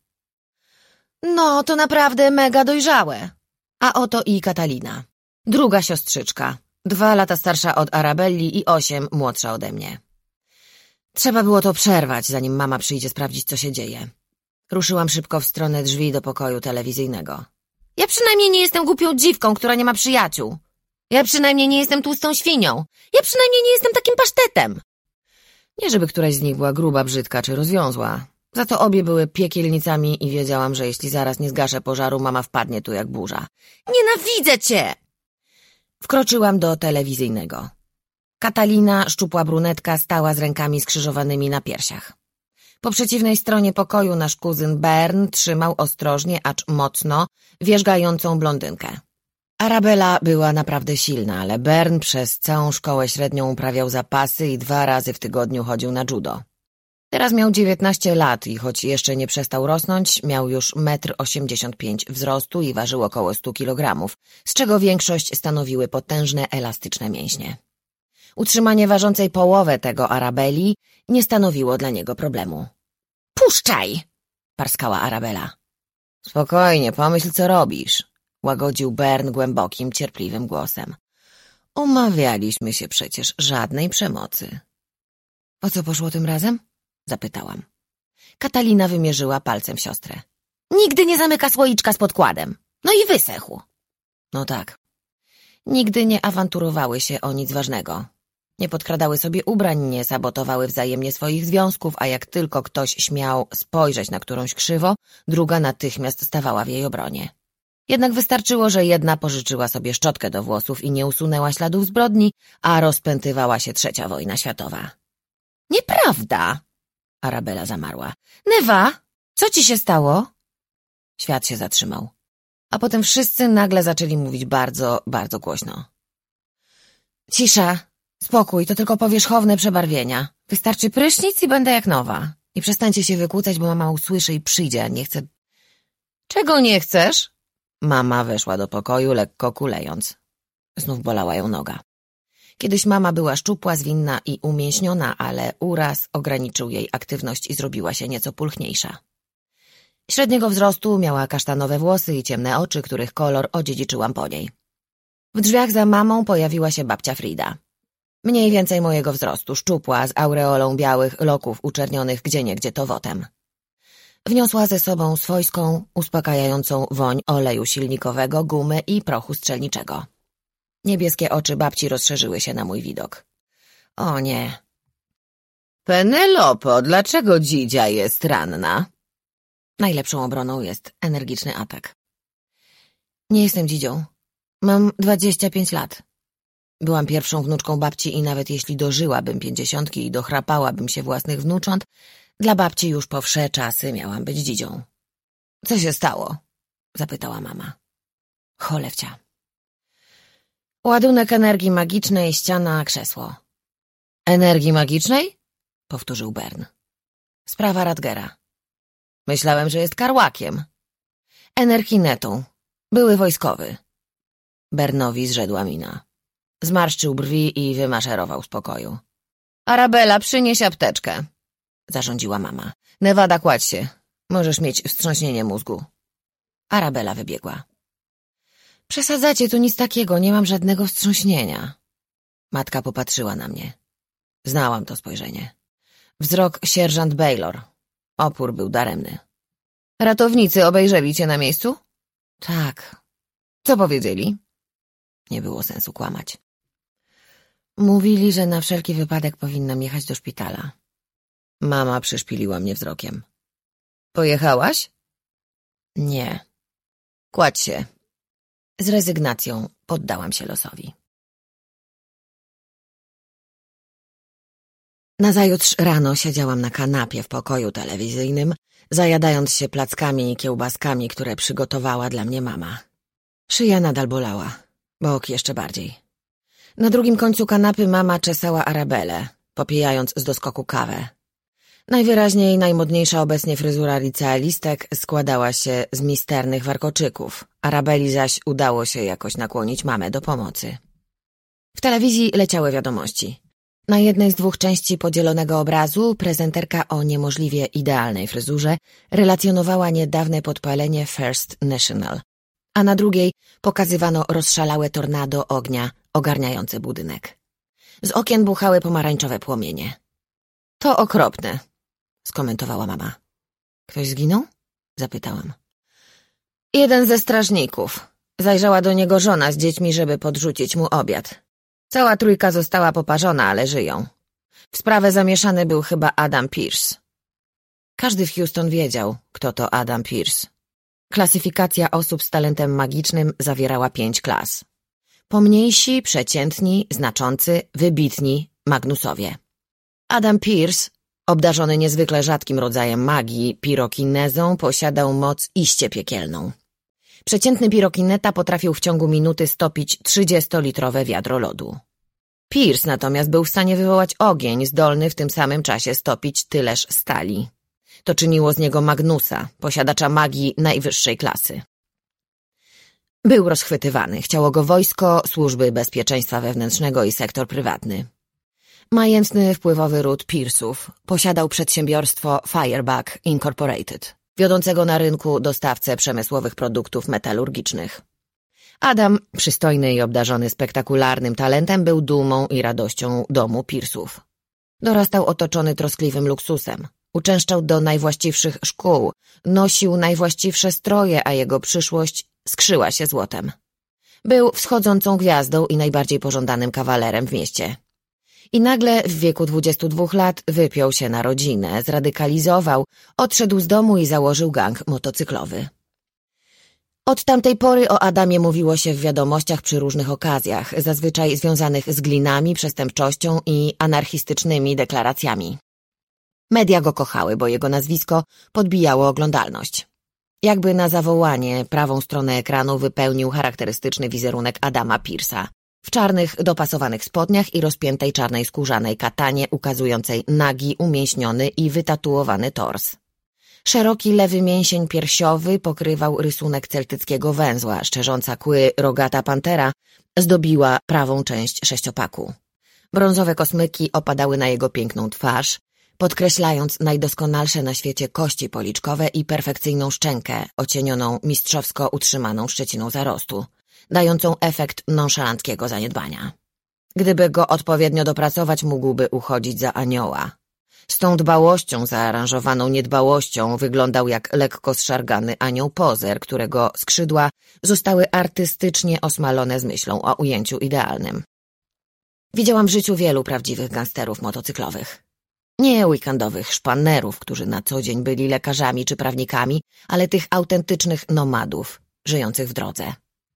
Speaker 1: No, to naprawdę mega dojrzałe. A oto i Katalina. Druga siostrzyczka. 2 lata starsza od Arabelli i 8 młodsza ode mnie. Trzeba było to przerwać, zanim mama przyjdzie sprawdzić, co się dzieje. Ruszyłam szybko w stronę drzwi do pokoju telewizyjnego. Ja przynajmniej nie jestem głupią dziwką, która nie ma przyjaciół. Ja przynajmniej nie jestem tłustą świnią. Ja przynajmniej nie jestem takim pasztetem. Nie żeby któraś z nich była gruba, brzydka czy rozwiązła. Za to obie były piekielnicami i wiedziałam, że jeśli zaraz nie zgaszę pożaru, mama wpadnie tu jak burza. Nienawidzę cię! Wkroczyłam do telewizyjnego. Katalina, szczupła brunetka, stała z rękami skrzyżowanymi na piersiach. Po przeciwnej stronie pokoju nasz kuzyn Bern trzymał ostrożnie, acz mocno, wierzgającą blondynkę. Arabella była naprawdę silna, ale Bern przez całą szkołę średnią uprawiał zapasy i 2 razy w tygodniu chodził na judo. Teraz miał 19 lat i choć jeszcze nie przestał rosnąć, miał już 1,85 m wzrostu i ważył około 100 kg, z czego większość stanowiły potężne, elastyczne mięśnie. Utrzymanie ważącej połowę tego Arabelli nie stanowiło dla niego problemu. — Puszczaj! — parskała Arabella. — Spokojnie, pomyśl, co robisz — łagodził Bern głębokim, cierpliwym głosem. — Umawialiśmy się przecież żadnej przemocy. — O co poszło tym razem? — zapytałam. Katalina wymierzyła palcem siostrę. — Nigdy nie zamyka słoiczka z podkładem. No i wysechł. — No tak. Nigdy nie awanturowały się o nic ważnego. Nie podkradały sobie ubrań, nie sabotowały wzajemnie swoich związków, a jak tylko ktoś śmiał spojrzeć na którąś krzywo, druga natychmiast stawała w jej obronie. Jednak wystarczyło, że jedna pożyczyła sobie szczotkę do włosów i nie usunęła śladów zbrodni, a rozpętywała się 3. wojna światowa. — Nieprawda! — Arabella zamarła. — Newa, co ci się stało? Świat się zatrzymał. A potem wszyscy nagle zaczęli mówić bardzo, bardzo głośno. — Cisza, spokój, to tylko powierzchowne przebarwienia. Wystarczy prysznic i będę jak nowa. I przestańcie się wykłócać, bo mama usłyszy i przyjdzie, a nie chce... — Czego nie chcesz? Mama weszła do pokoju, lekko kulejąc. Znów bolała ją noga. Kiedyś mama była szczupła, zwinna i umięśniona, ale uraz ograniczył jej aktywność i zrobiła się nieco pulchniejsza. Średniego wzrostu, miała kasztanowe włosy i ciemne oczy, których kolor odziedziczyłam po niej. W drzwiach za mamą pojawiła się babcia Frida. Mniej więcej mojego wzrostu, szczupła, z aureolą białych loków uczernionych gdzieniegdzie towotem. Wniosła ze sobą swojską, uspokajającą woń oleju silnikowego, gumy i prochu strzelniczego. Niebieskie oczy babci rozszerzyły się na mój widok. O nie. Penelopo, dlaczego dzidzia jest ranna? Najlepszą obroną jest energiczny atak. Nie jestem dzidzią. Mam 25 lat. Byłam pierwszą wnuczką babci i nawet jeśli dożyłabym 50 i dochrapałabym się własnych wnucząt, dla babci już po wsze czasy miałam być dzidzią. Co się stało? Zapytała mama. Cholewcia. Ładunek energii magicznej, ściana, krzesło. Energii magicznej? Powtórzył Bern. Sprawa Radgera. Myślałem, że jest karłakiem. Enerkinetą. Były wojskowy. Bernowi zrzedła mina. Zmarszczył brwi i wymaszerował z pokoju. Arabella, przynieś apteczkę, zarządziła mama. Nevada, kładź się. Możesz mieć wstrząśnienie mózgu. Arabella wybiegła. Przesadzacie, to nic takiego, nie mam żadnego wstrząśnienia. Matka popatrzyła na mnie. Znałam to spojrzenie. Wzrok sierżant Baylor. Opór był daremny. Ratownicy obejrzeli cię na miejscu? Tak. Co powiedzieli? Nie było sensu kłamać. Mówili, że na wszelki wypadek powinnam jechać do szpitala. Mama przyszpiliła mnie wzrokiem. Pojechałaś? Nie. Kładź się. Z rezygnacją poddałam się losowi. Nazajutrz rano siedziałam na kanapie w pokoju telewizyjnym, zajadając się plackami i kiełbaskami, które przygotowała dla mnie mama. Szyja nadal bolała, bok jeszcze bardziej. Na drugim końcu kanapy mama czesała Arabellę, popijając z doskoku kawę. Najwyraźniej najmodniejsza obecnie fryzura licealistek składała się z misternych warkoczyków, Arabelli zaś udało się jakoś nakłonić mamę do pomocy. W telewizji leciały wiadomości. Na jednej z dwóch części podzielonego obrazu prezenterka o niemożliwie idealnej fryzurze relacjonowała niedawne podpalenie First National, a na drugiej pokazywano rozszalałe tornado ognia ogarniające budynek. Z okien buchały pomarańczowe płomienie. To okropne, skomentowała mama. Ktoś zginął? Zapytałam. Jeden ze strażników. Zajrzała do niego żona z dziećmi, żeby podrzucić mu obiad. Cała trójka została poparzona, ale żyją. W sprawę zamieszany był chyba Adam Pearce. Każdy w Houston wiedział, kto to Adam Pearce. Klasyfikacja osób z talentem magicznym zawierała 5 klas. Pomniejsi, przeciętni, znaczący, wybitni, magnusowie. Adam Pearce, obdarzony niezwykle rzadkim rodzajem magii, pirokinezą, posiadał moc iście piekielną. Przeciętny pirokineta potrafił w ciągu minuty stopić 30-litrowe wiadro lodu. Pearce natomiast był w stanie wywołać ogień, zdolny w tym samym czasie stopić tyleż stali. To czyniło z niego Magnusa, posiadacza magii najwyższej klasy. Był rozchwytywany, chciało go wojsko, służby bezpieczeństwa wewnętrznego i sektor prywatny. Majętny, wpływowy ród Pearce'ów posiadał przedsiębiorstwo Firebug Incorporated, wiodącego na rynku dostawcę przemysłowych produktów metalurgicznych. Adam, przystojny i obdarzony spektakularnym talentem, był dumą i radością domu Pearce'ów. Dorastał otoczony troskliwym luksusem. Uczęszczał do najwłaściwszych szkół, nosił najwłaściwsze stroje, a jego przyszłość skrzyła się złotem. Był wschodzącą gwiazdą i najbardziej pożądanym kawalerem w mieście. I nagle w wieku 22 lat wypiął się na rodzinę, zradykalizował, odszedł z domu i założył gang motocyklowy. Od tamtej pory o Adamie mówiło się w wiadomościach przy różnych okazjach, zazwyczaj związanych z glinami, przestępczością i anarchistycznymi deklaracjami. Media go kochały, bo jego nazwisko podbijało oglądalność. Jakby na zawołanie prawą stronę ekranu wypełnił charakterystyczny wizerunek Adama Pearce'a. W czarnych, dopasowanych spodniach i rozpiętej czarnej skórzanej katanie ukazującej nagi, umięśniony i wytatuowany tors. Szeroki lewy mięsień piersiowy pokrywał rysunek celtyckiego węzła, szczerząca kły rogata pantera zdobiła prawą część sześciopaku. Brązowe kosmyki opadały na jego piękną twarz, podkreślając najdoskonalsze na świecie kości policzkowe i perfekcyjną szczękę, ocienioną mistrzowsko utrzymaną szczeciną zarostu, dającą efekt nonszalanckiego zaniedbania. Gdyby go odpowiednio dopracować, mógłby uchodzić za anioła. Z tą dbałością, zaaranżowaną niedbałością, wyglądał jak lekko zszargany anioł pozer, którego skrzydła zostały artystycznie osmalone z myślą o ujęciu idealnym. Widziałam w życiu wielu prawdziwych gangsterów motocyklowych. Nie weekendowych szpannerów, którzy na co dzień byli lekarzami czy prawnikami, ale tych autentycznych nomadów, żyjących w drodze.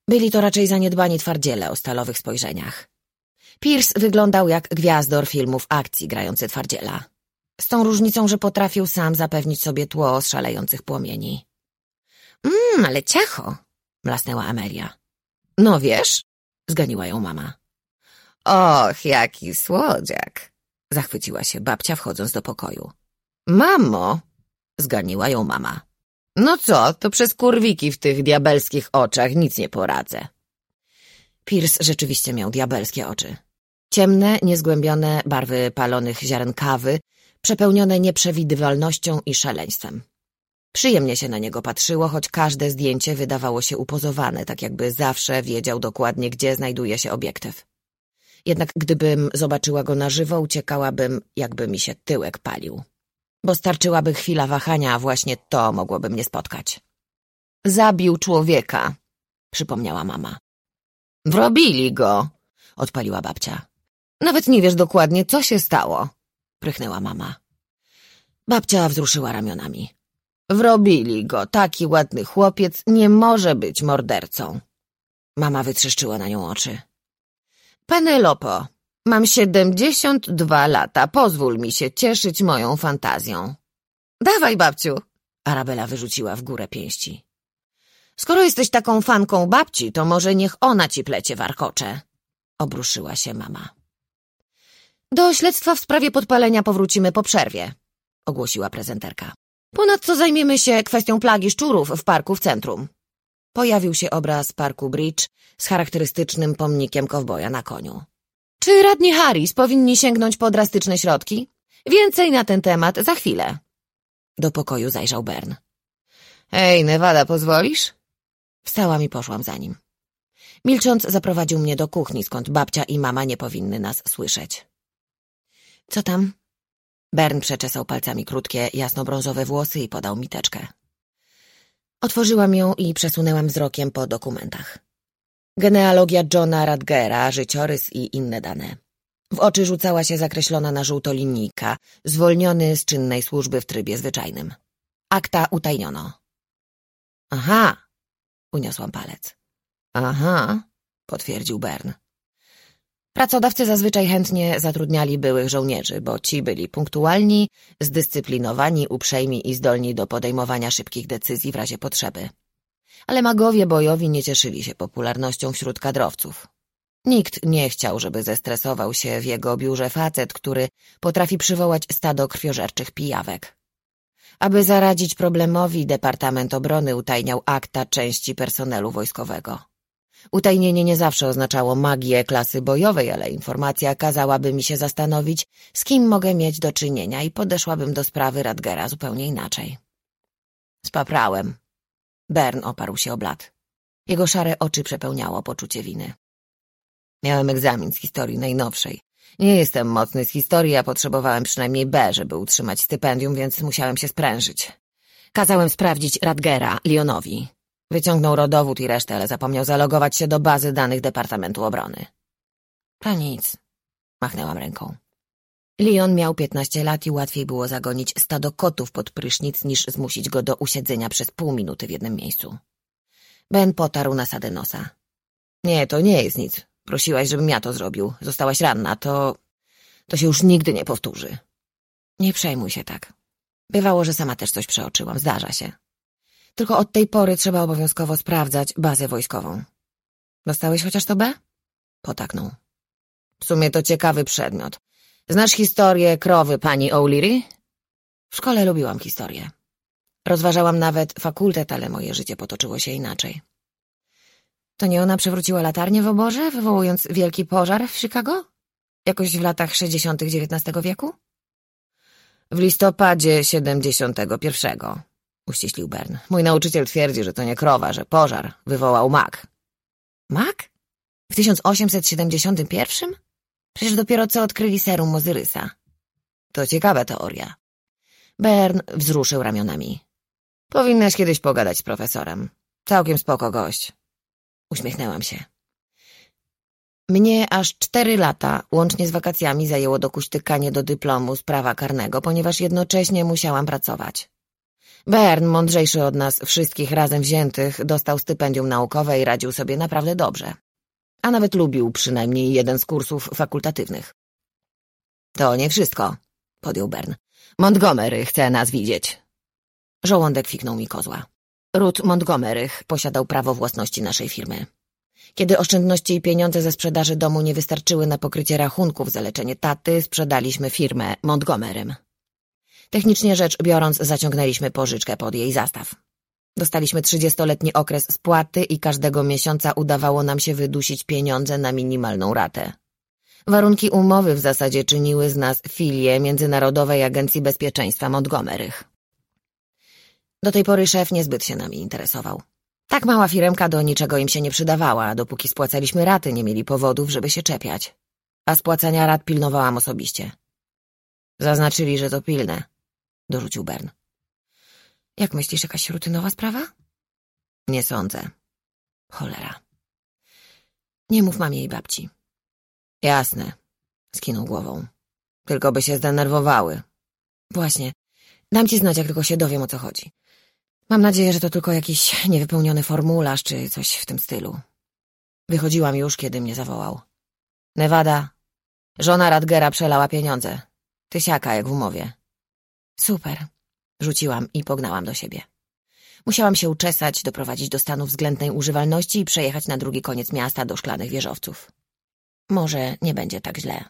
Speaker 1: Byli to raczej zaniedbani twardziele o stalowych spojrzeniach. Pierce wyglądał jak gwiazdor filmów akcji grający twardziela. Z tą różnicą, że potrafił sam zapewnić sobie tło z szalejących płomieni. Ale ciacho, mlasnęła Amelia. No wiesz, zganiła ją mama. Och, jaki słodziak, zachwyciła się babcia, wchodząc do pokoju. Mamo, zganiła ją mama. No co, to przez kurwiki w tych diabelskich oczach nic nie poradzę. Pierce rzeczywiście miał diabelskie oczy. Ciemne, niezgłębione barwy palonych ziaren kawy, przepełnione nieprzewidywalnością i szaleństwem. Przyjemnie się na niego patrzyło, choć każde zdjęcie wydawało się upozowane, tak jakby zawsze wiedział dokładnie, gdzie znajduje się obiektyw. Jednak gdybym zobaczyła go na żywo, uciekałabym, jakby mi się tyłek palił. Bo starczyłaby chwila wahania, a właśnie to mogłoby mnie spotkać. Zabił człowieka, przypomniała mama. Wrobili go, odpaliła babcia. Nawet nie wiesz dokładnie, co się stało, prychnęła mama. Babcia wzruszyła ramionami. Wrobili go, taki ładny chłopiec nie może być mordercą. Mama wytrzeszczyła na nią oczy. Penelopo, mam 72 lata, pozwól mi się cieszyć moją fantazją. Dawaj, babciu, Arabela wyrzuciła w górę pięści. Skoro jesteś taką fanką babci, to może niech ona ci plecie warkocze, obruszyła się mama. Do śledztwa w sprawie podpalenia powrócimy po przerwie, ogłosiła prezenterka. Ponadto zajmiemy się kwestią plagi szczurów w parku w centrum. Pojawił się obraz parku Bridge z charakterystycznym pomnikiem kowboja na koniu. Czy radni Harris powinni sięgnąć po drastyczne środki? Więcej na ten temat za chwilę. Do pokoju zajrzał Bern. Hej, Nevada, pozwolisz? Wstałam i poszłam za nim. Milcząc zaprowadził mnie do kuchni, skąd babcia i mama nie powinny nas słyszeć. Co tam? Bern przeczesał palcami krótkie, jasnobrązowe włosy i podał mi teczkę. Otworzyłam ją i przesunęłam wzrokiem po dokumentach. Genealogia Johna Radgera, życiorys i inne dane. W oczy rzucała się zakreślona na żółto linijka, zwolniony z czynnej służby w trybie zwyczajnym. Akta utajniono. Aha, uniosłam palec. Aha, potwierdził Bern. Pracodawcy zazwyczaj chętnie zatrudniali byłych żołnierzy, bo ci byli punktualni, zdyscyplinowani, uprzejmi i zdolni do podejmowania szybkich decyzji w razie potrzeby. Ale magowie bojowi nie cieszyli się popularnością wśród kadrowców. Nikt nie chciał, żeby zestresował się w jego biurze facet, który potrafi przywołać stado krwiożerczych pijawek. Aby zaradzić problemowi, Departament Obrony utajniał akta części personelu wojskowego. Utajnienie nie zawsze oznaczało magię klasy bojowej, ale informacja kazałaby mi się zastanowić, z kim mogę mieć do czynienia i podeszłabym do sprawy Radgera zupełnie inaczej. Spaprałem. Bern oparł się o blat. Jego szare oczy przepełniało poczucie winy. Miałem egzamin z historii najnowszej. Nie jestem mocny z historii, a potrzebowałem przynajmniej B, żeby utrzymać stypendium, więc musiałem się sprężyć. Kazałem sprawdzić Radgera Leonowi. Wyciągnął rodowód i resztę, ale zapomniał zalogować się do bazy danych Departamentu Obrony. To nic, machnęłam ręką. Leon miał 15 lat i łatwiej było zagonić stado kotów pod prysznic, niż zmusić go do usiedzenia przez pół minuty w jednym miejscu. Ben potarł nasadę nosa. Nie, to nie jest nic. Prosiłaś, żebym ja to zrobił. Zostałaś ranna, to się już nigdy nie powtórzy. Nie przejmuj się tak. Bywało, że sama też coś przeoczyłam, zdarza się. Tylko od tej pory trzeba obowiązkowo sprawdzać bazę wojskową. Dostałeś chociaż to B? Potaknął. W sumie to ciekawy przedmiot. Znasz historię krowy pani O'Leary? W szkole lubiłam historię. Rozważałam nawet fakultet, ale moje życie potoczyło się inaczej. To nie ona przewróciła latarnię w oborze, wywołując wielki pożar w Chicago? Jakoś w latach 60. XIX wieku? W listopadzie 71. Uściślił Bern. Mój nauczyciel twierdzi, że to nie krowa, że pożar wywołał mak. Mak? W 1871? Przecież dopiero co odkryli serum Ozyrysa. To ciekawa teoria. Bern wzruszył ramionami. Powinnaś kiedyś pogadać z profesorem. Całkiem spoko gość. Uśmiechnęłam się. Mnie aż 4 lata, łącznie z wakacjami, zajęło dokuśtykanie do dyplomu z prawa karnego, ponieważ jednocześnie musiałam pracować. Bern, mądrzejszy od nas wszystkich razem wziętych, dostał stypendium naukowe i radził sobie naprawdę dobrze. A nawet lubił przynajmniej jeden z kursów fakultatywnych. To nie wszystko, podjął Bern. Montgomery chce nas widzieć. Żołądek fiknął mi kozła. Ród Montgomerych posiadał prawo własności naszej firmy. Kiedy oszczędności i pieniądze ze sprzedaży domu nie wystarczyły na pokrycie rachunków za leczenie taty, sprzedaliśmy firmę Montgomerym. Technicznie rzecz biorąc, zaciągnęliśmy pożyczkę pod jej zastaw. Dostaliśmy 30-letni okres spłaty i każdego miesiąca udawało nam się wydusić pieniądze na minimalną ratę. Warunki umowy w zasadzie czyniły z nas filię Międzynarodowej Agencji Bezpieczeństwa Montgomerych. Do tej pory szef niezbyt się nami interesował. Tak mała firemka do niczego im się nie przydawała, a dopóki spłacaliśmy raty, nie mieli powodów, żeby się czepiać. A spłacania rat pilnowałam osobiście. Zaznaczyli, że to pilne, dorzucił Bern. Jak myślisz, jakaś rutynowa sprawa? Nie sądzę. Cholera. Nie mów mamie i babci. Jasne, skinął głową. Tylko by się zdenerwowały. Właśnie. Dam ci znać, jak tylko się dowiem, o co chodzi. Mam nadzieję, że to tylko jakiś niewypełniony formularz, czy coś w tym stylu. Wychodziłam już, kiedy mnie zawołał. Nevada, żona Radgera przelała pieniądze. Tysiaka, jak w umowie. Super, rzuciłam i pognałam do siebie. Musiałam się uczesać, doprowadzić do stanu względnej używalności i przejechać na drugi koniec miasta do szklanych wieżowców. Może nie będzie tak źle.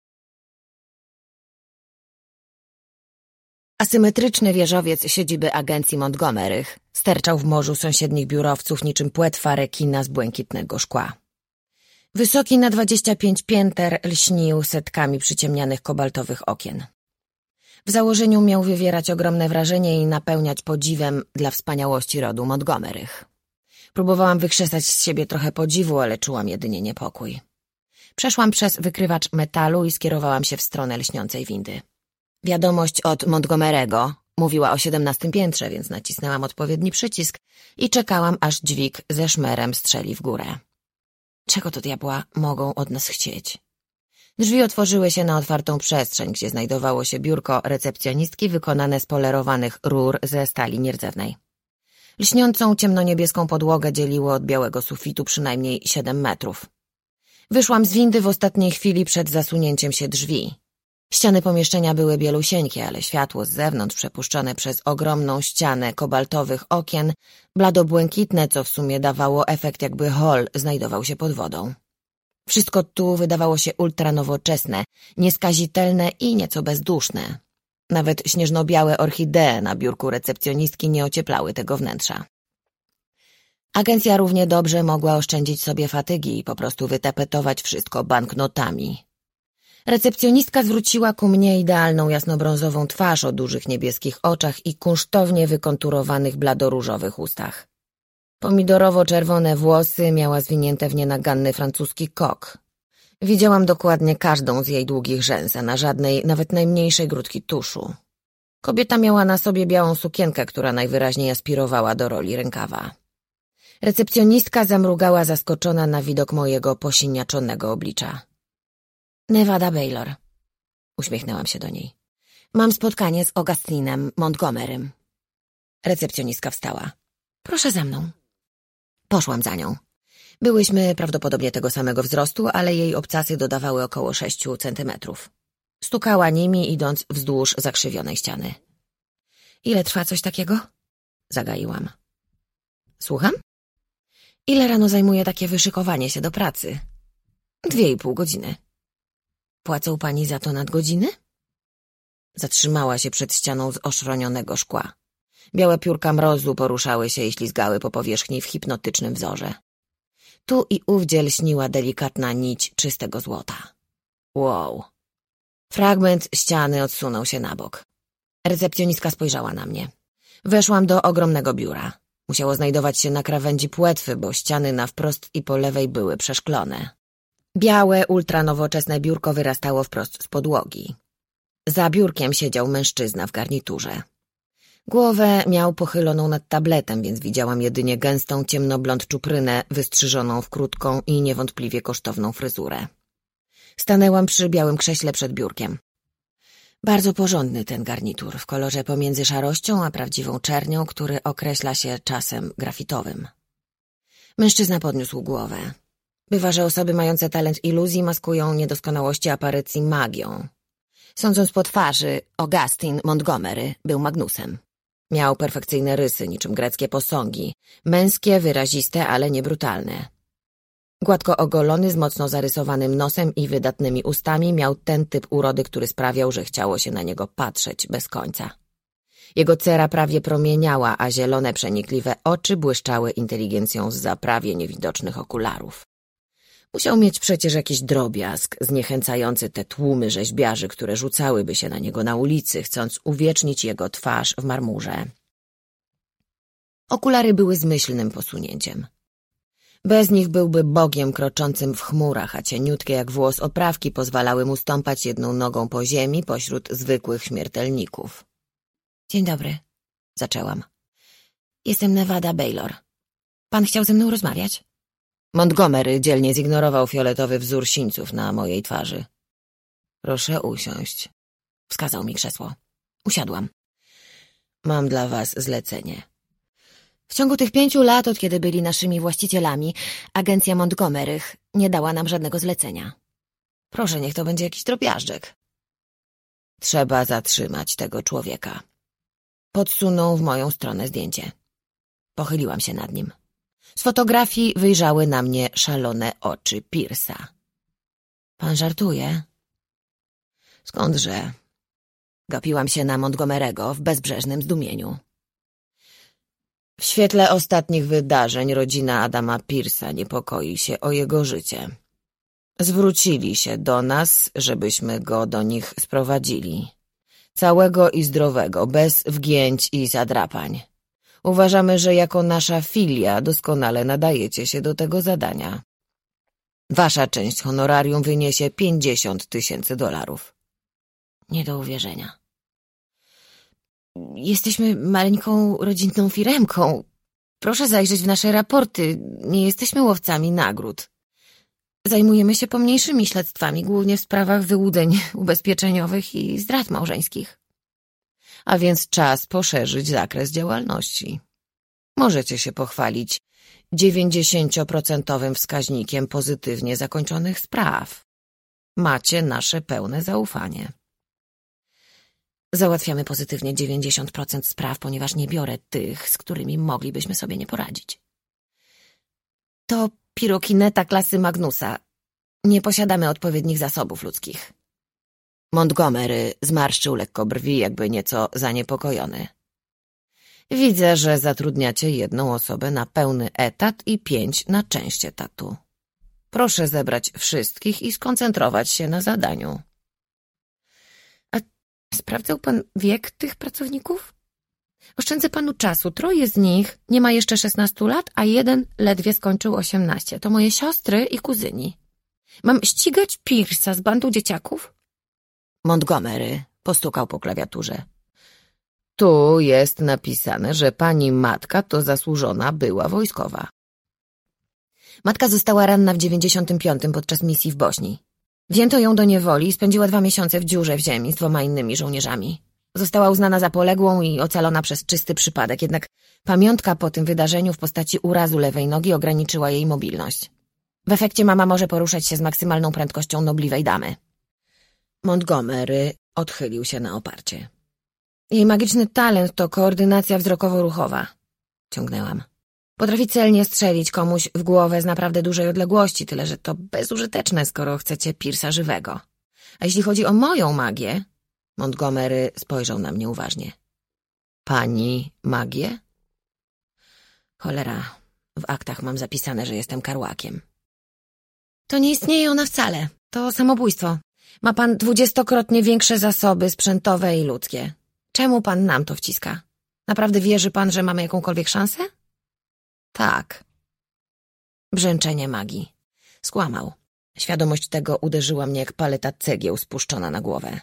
Speaker 1: Asymetryczny wieżowiec siedziby agencji Montgomerych sterczał w morzu sąsiednich biurowców niczym płetwa rekina z błękitnego szkła. Wysoki na 25 pięter lśnił setkami przyciemnianych kobaltowych okien. W założeniu miał wywierać ogromne wrażenie i napełniać podziwem dla wspaniałości rodu Montgomerych. Próbowałam wykrzesać z siebie trochę podziwu, ale czułam jedynie niepokój. Przeszłam przez wykrywacz metalu i skierowałam się w stronę lśniącej windy. Wiadomość od Montgomery'ego mówiła o 17 piętrze, więc nacisnęłam odpowiedni przycisk i czekałam, aż dźwig ze szmerem strzeli w górę. Czego to diabła mogą od nas chcieć? Drzwi otworzyły się na otwartą przestrzeń, gdzie znajdowało się biurko recepcjonistki wykonane z polerowanych rur ze stali nierdzewnej. Lśniącą ciemnoniebieską podłogę dzieliło od białego sufitu przynajmniej 7 metrów. Wyszłam z windy w ostatniej chwili przed zasunięciem się drzwi. Ściany pomieszczenia były bielusieńkie, ale światło z zewnątrz przepuszczone przez ogromną ścianę kobaltowych okien, bladobłękitne, co w sumie dawało efekt, jakby hol znajdował się pod wodą. Wszystko tu wydawało się ultranowoczesne, nieskazitelne i nieco bezduszne. Nawet śnieżno-białe orchidee na biurku recepcjonistki nie ocieplały tego wnętrza. Agencja równie dobrze mogła oszczędzić sobie fatygi i po prostu wytapetować wszystko banknotami. Recepcjonistka zwróciła ku mnie idealną jasnobrązową twarz o dużych niebieskich oczach i kunsztownie wykonturowanych bladoróżowych ustach. Pomidorowo-czerwone włosy miała zwinięte w nienaganny francuski kok. Widziałam dokładnie każdą z jej długich rzęs, a na żadnej, nawet najmniejszej grudki tuszu. Kobieta miała na sobie białą sukienkę, która najwyraźniej aspirowała do roli rękawa. Recepcjonistka zamrugała zaskoczona na widok mojego posiniaczonego oblicza. Nevada Baylor. Uśmiechnęłam się do niej. Mam spotkanie z Augustinem Montgomerym. Recepcjonistka wstała. Proszę za mną. Poszłam za nią. Byłyśmy prawdopodobnie tego samego wzrostu, ale jej obcasy dodawały około 6 centymetrów. Stukała nimi, idąc wzdłuż zakrzywionej ściany. Ile trwa coś takiego? Zagaiłam. Słucham? Ile rano zajmuje takie wyszykowanie się do pracy? 2,5 godziny. Płacą pani za to nadgodziny? Zatrzymała się przed ścianą z oszronionego szkła. Białe piórka mrozu poruszały się i ślizgały po powierzchni w hipnotycznym wzorze. Tu i ówdzie lśniła delikatna nić czystego złota. Wow. Fragment ściany odsunął się na bok. Recepcjonistka spojrzała na mnie. Weszłam do ogromnego biura. Musiało znajdować się na krawędzi płetwy, bo ściany na wprost i po lewej były przeszklone. Białe, ultranowoczesne biurko wyrastało wprost z podłogi. Za biurkiem siedział mężczyzna w garniturze. Głowę miał pochyloną nad tabletem, więc widziałam jedynie gęstą, ciemnoblond czuprynę wystrzyżoną w krótką i niewątpliwie kosztowną fryzurę. Stanęłam przy białym krześle przed biurkiem. Bardzo porządny ten garnitur, w kolorze pomiędzy szarością a prawdziwą czernią, który określa się czasem grafitowym. Mężczyzna podniósł głowę. Bywa, że osoby mające talent iluzji maskują niedoskonałości aparycji magią. Sądząc po twarzy, Augustin Montgomery był Magnusem. Miał perfekcyjne rysy, niczym greckie posągi, męskie, wyraziste, ale nie brutalne. Gładko ogolony, z mocno zarysowanym nosem i wydatnymi ustami, miał ten typ urody, który sprawiał, że chciało się na niego patrzeć bez końca. Jego cera prawie promieniała, a zielone, przenikliwe oczy błyszczały inteligencją zza prawie niewidocznych okularów. Musiał mieć przecież jakiś drobiazg zniechęcający te tłumy rzeźbiarzy, które rzucałyby się na niego na ulicy, chcąc uwiecznić jego twarz w marmurze. Okulary były zmyślnym posunięciem. Bez nich byłby bogiem kroczącym w chmurach, a cieniutkie jak włos oprawki pozwalały mu stąpać jedną nogą po ziemi pośród zwykłych śmiertelników. Dzień dobry, zaczęłam. Jestem Nevada Baylor. Pan chciał ze mną rozmawiać? Montgomery dzielnie zignorował fioletowy wzór sińców na mojej twarzy. Proszę usiąść. Wskazał mi krzesło. Usiadłam. Mam dla was zlecenie. W ciągu tych 5 lat, od kiedy byli naszymi właścicielami, agencja Montgomerych nie dała nam żadnego zlecenia. Proszę, niech to będzie jakiś drobiażdżek. Trzeba zatrzymać tego człowieka. Podsunął w moją stronę zdjęcie. Pochyliłam się nad nim. Z fotografii wyjrzały na mnie szalone oczy Pierce'a. Pan żartuje? Skądże? Gapiłam się na Montgomery'ego w bezbrzeżnym zdumieniu. W świetle ostatnich wydarzeń rodzina Adama Pierce'a niepokoi się o jego życie. Zwrócili się do nas, żebyśmy go do nich sprowadzili. Całego i zdrowego, bez wgięć i zadrapań. Uważamy, że jako nasza filia doskonale nadajecie się do tego zadania. Wasza część honorarium wyniesie $50,000. Nie do uwierzenia. Jesteśmy maleńką, rodzinną firemką. Proszę zajrzeć w nasze raporty. Nie jesteśmy łowcami nagród. Zajmujemy się pomniejszymi śledztwami, głównie w sprawach wyłudzeń ubezpieczeniowych i zdrad małżeńskich. A więc czas poszerzyć zakres działalności. Możecie się pochwalić 90% wskaźnikiem pozytywnie zakończonych spraw. Macie nasze pełne zaufanie. Załatwiamy pozytywnie 90% spraw, ponieważ nie biorę tych, z którymi moglibyśmy sobie nie poradzić. To pirokineta klasy Magnusa. Nie posiadamy odpowiednich zasobów ludzkich. Montgomery zmarszczył lekko brwi, jakby nieco zaniepokojony. Widzę, że zatrudniacie 1 osobę na pełny etat i 5 na część etatu. Proszę zebrać wszystkich i skoncentrować się na zadaniu. A sprawdzał pan wiek tych pracowników? Oszczędzę panu czasu. 3 z nich nie ma jeszcze 16 lat, a 1 ledwie skończył 18. To moje siostry i kuzyni. Mam ścigać Pierce'a z bandą dzieciaków? Montgomery postukał po klawiaturze. Tu jest napisane, że pani matka to zasłużona była wojskowa. Matka została ranna w 95 podczas misji w Bośni. Wzięto ją do niewoli i spędziła 2 miesiące w dziurze w ziemi z 2 innymi żołnierzami. Została uznana za poległą i ocalona przez czysty przypadek, jednak pamiątka po tym wydarzeniu w postaci urazu lewej nogi ograniczyła jej mobilność. W efekcie mama może poruszać się z maksymalną prędkością nobliwej damy. Montgomery odchylił się na oparcie. Jej magiczny talent to koordynacja wzrokowo-ruchowa. Ciągnęłam. Potrafi celnie strzelić komuś w głowę z naprawdę dużej odległości, tyle że to bezużyteczne, skoro chcecie Pierce'a żywego. A jeśli chodzi o moją magię... Montgomery spojrzał na mnie uważnie. Pani magię? Cholera, w aktach mam zapisane, że jestem karłakiem. To nie istnieje ona wcale. To samobójstwo. Ma pan 20-krotnie większe zasoby sprzętowe i ludzkie. Czemu pan nam to wciska? Naprawdę wierzy pan, że mamy jakąkolwiek szansę? Tak. Brzęczenie magii. Skłamał. Świadomość tego uderzyła mnie jak paleta cegieł spuszczona na głowę.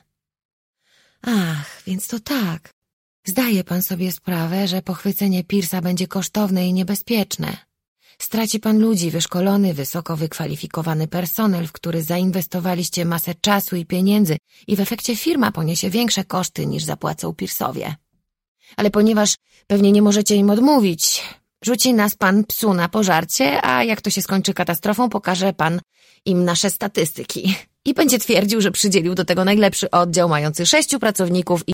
Speaker 1: Ach, więc to tak. Zdaje pan sobie sprawę, że pochwycenie Pierce'a będzie kosztowne i niebezpieczne. Straci pan ludzi, wyszkolony, wysoko wykwalifikowany personel, w który zainwestowaliście masę czasu i pieniędzy i w efekcie firma poniesie większe koszty niż zapłacą Pearsowie. Ale ponieważ pewnie nie możecie im odmówić, rzuci nas pan psu na pożarcie, a jak to się skończy katastrofą, pokaże pan im nasze statystyki. I będzie twierdził, że przydzielił do tego najlepszy oddział mający 6 pracowników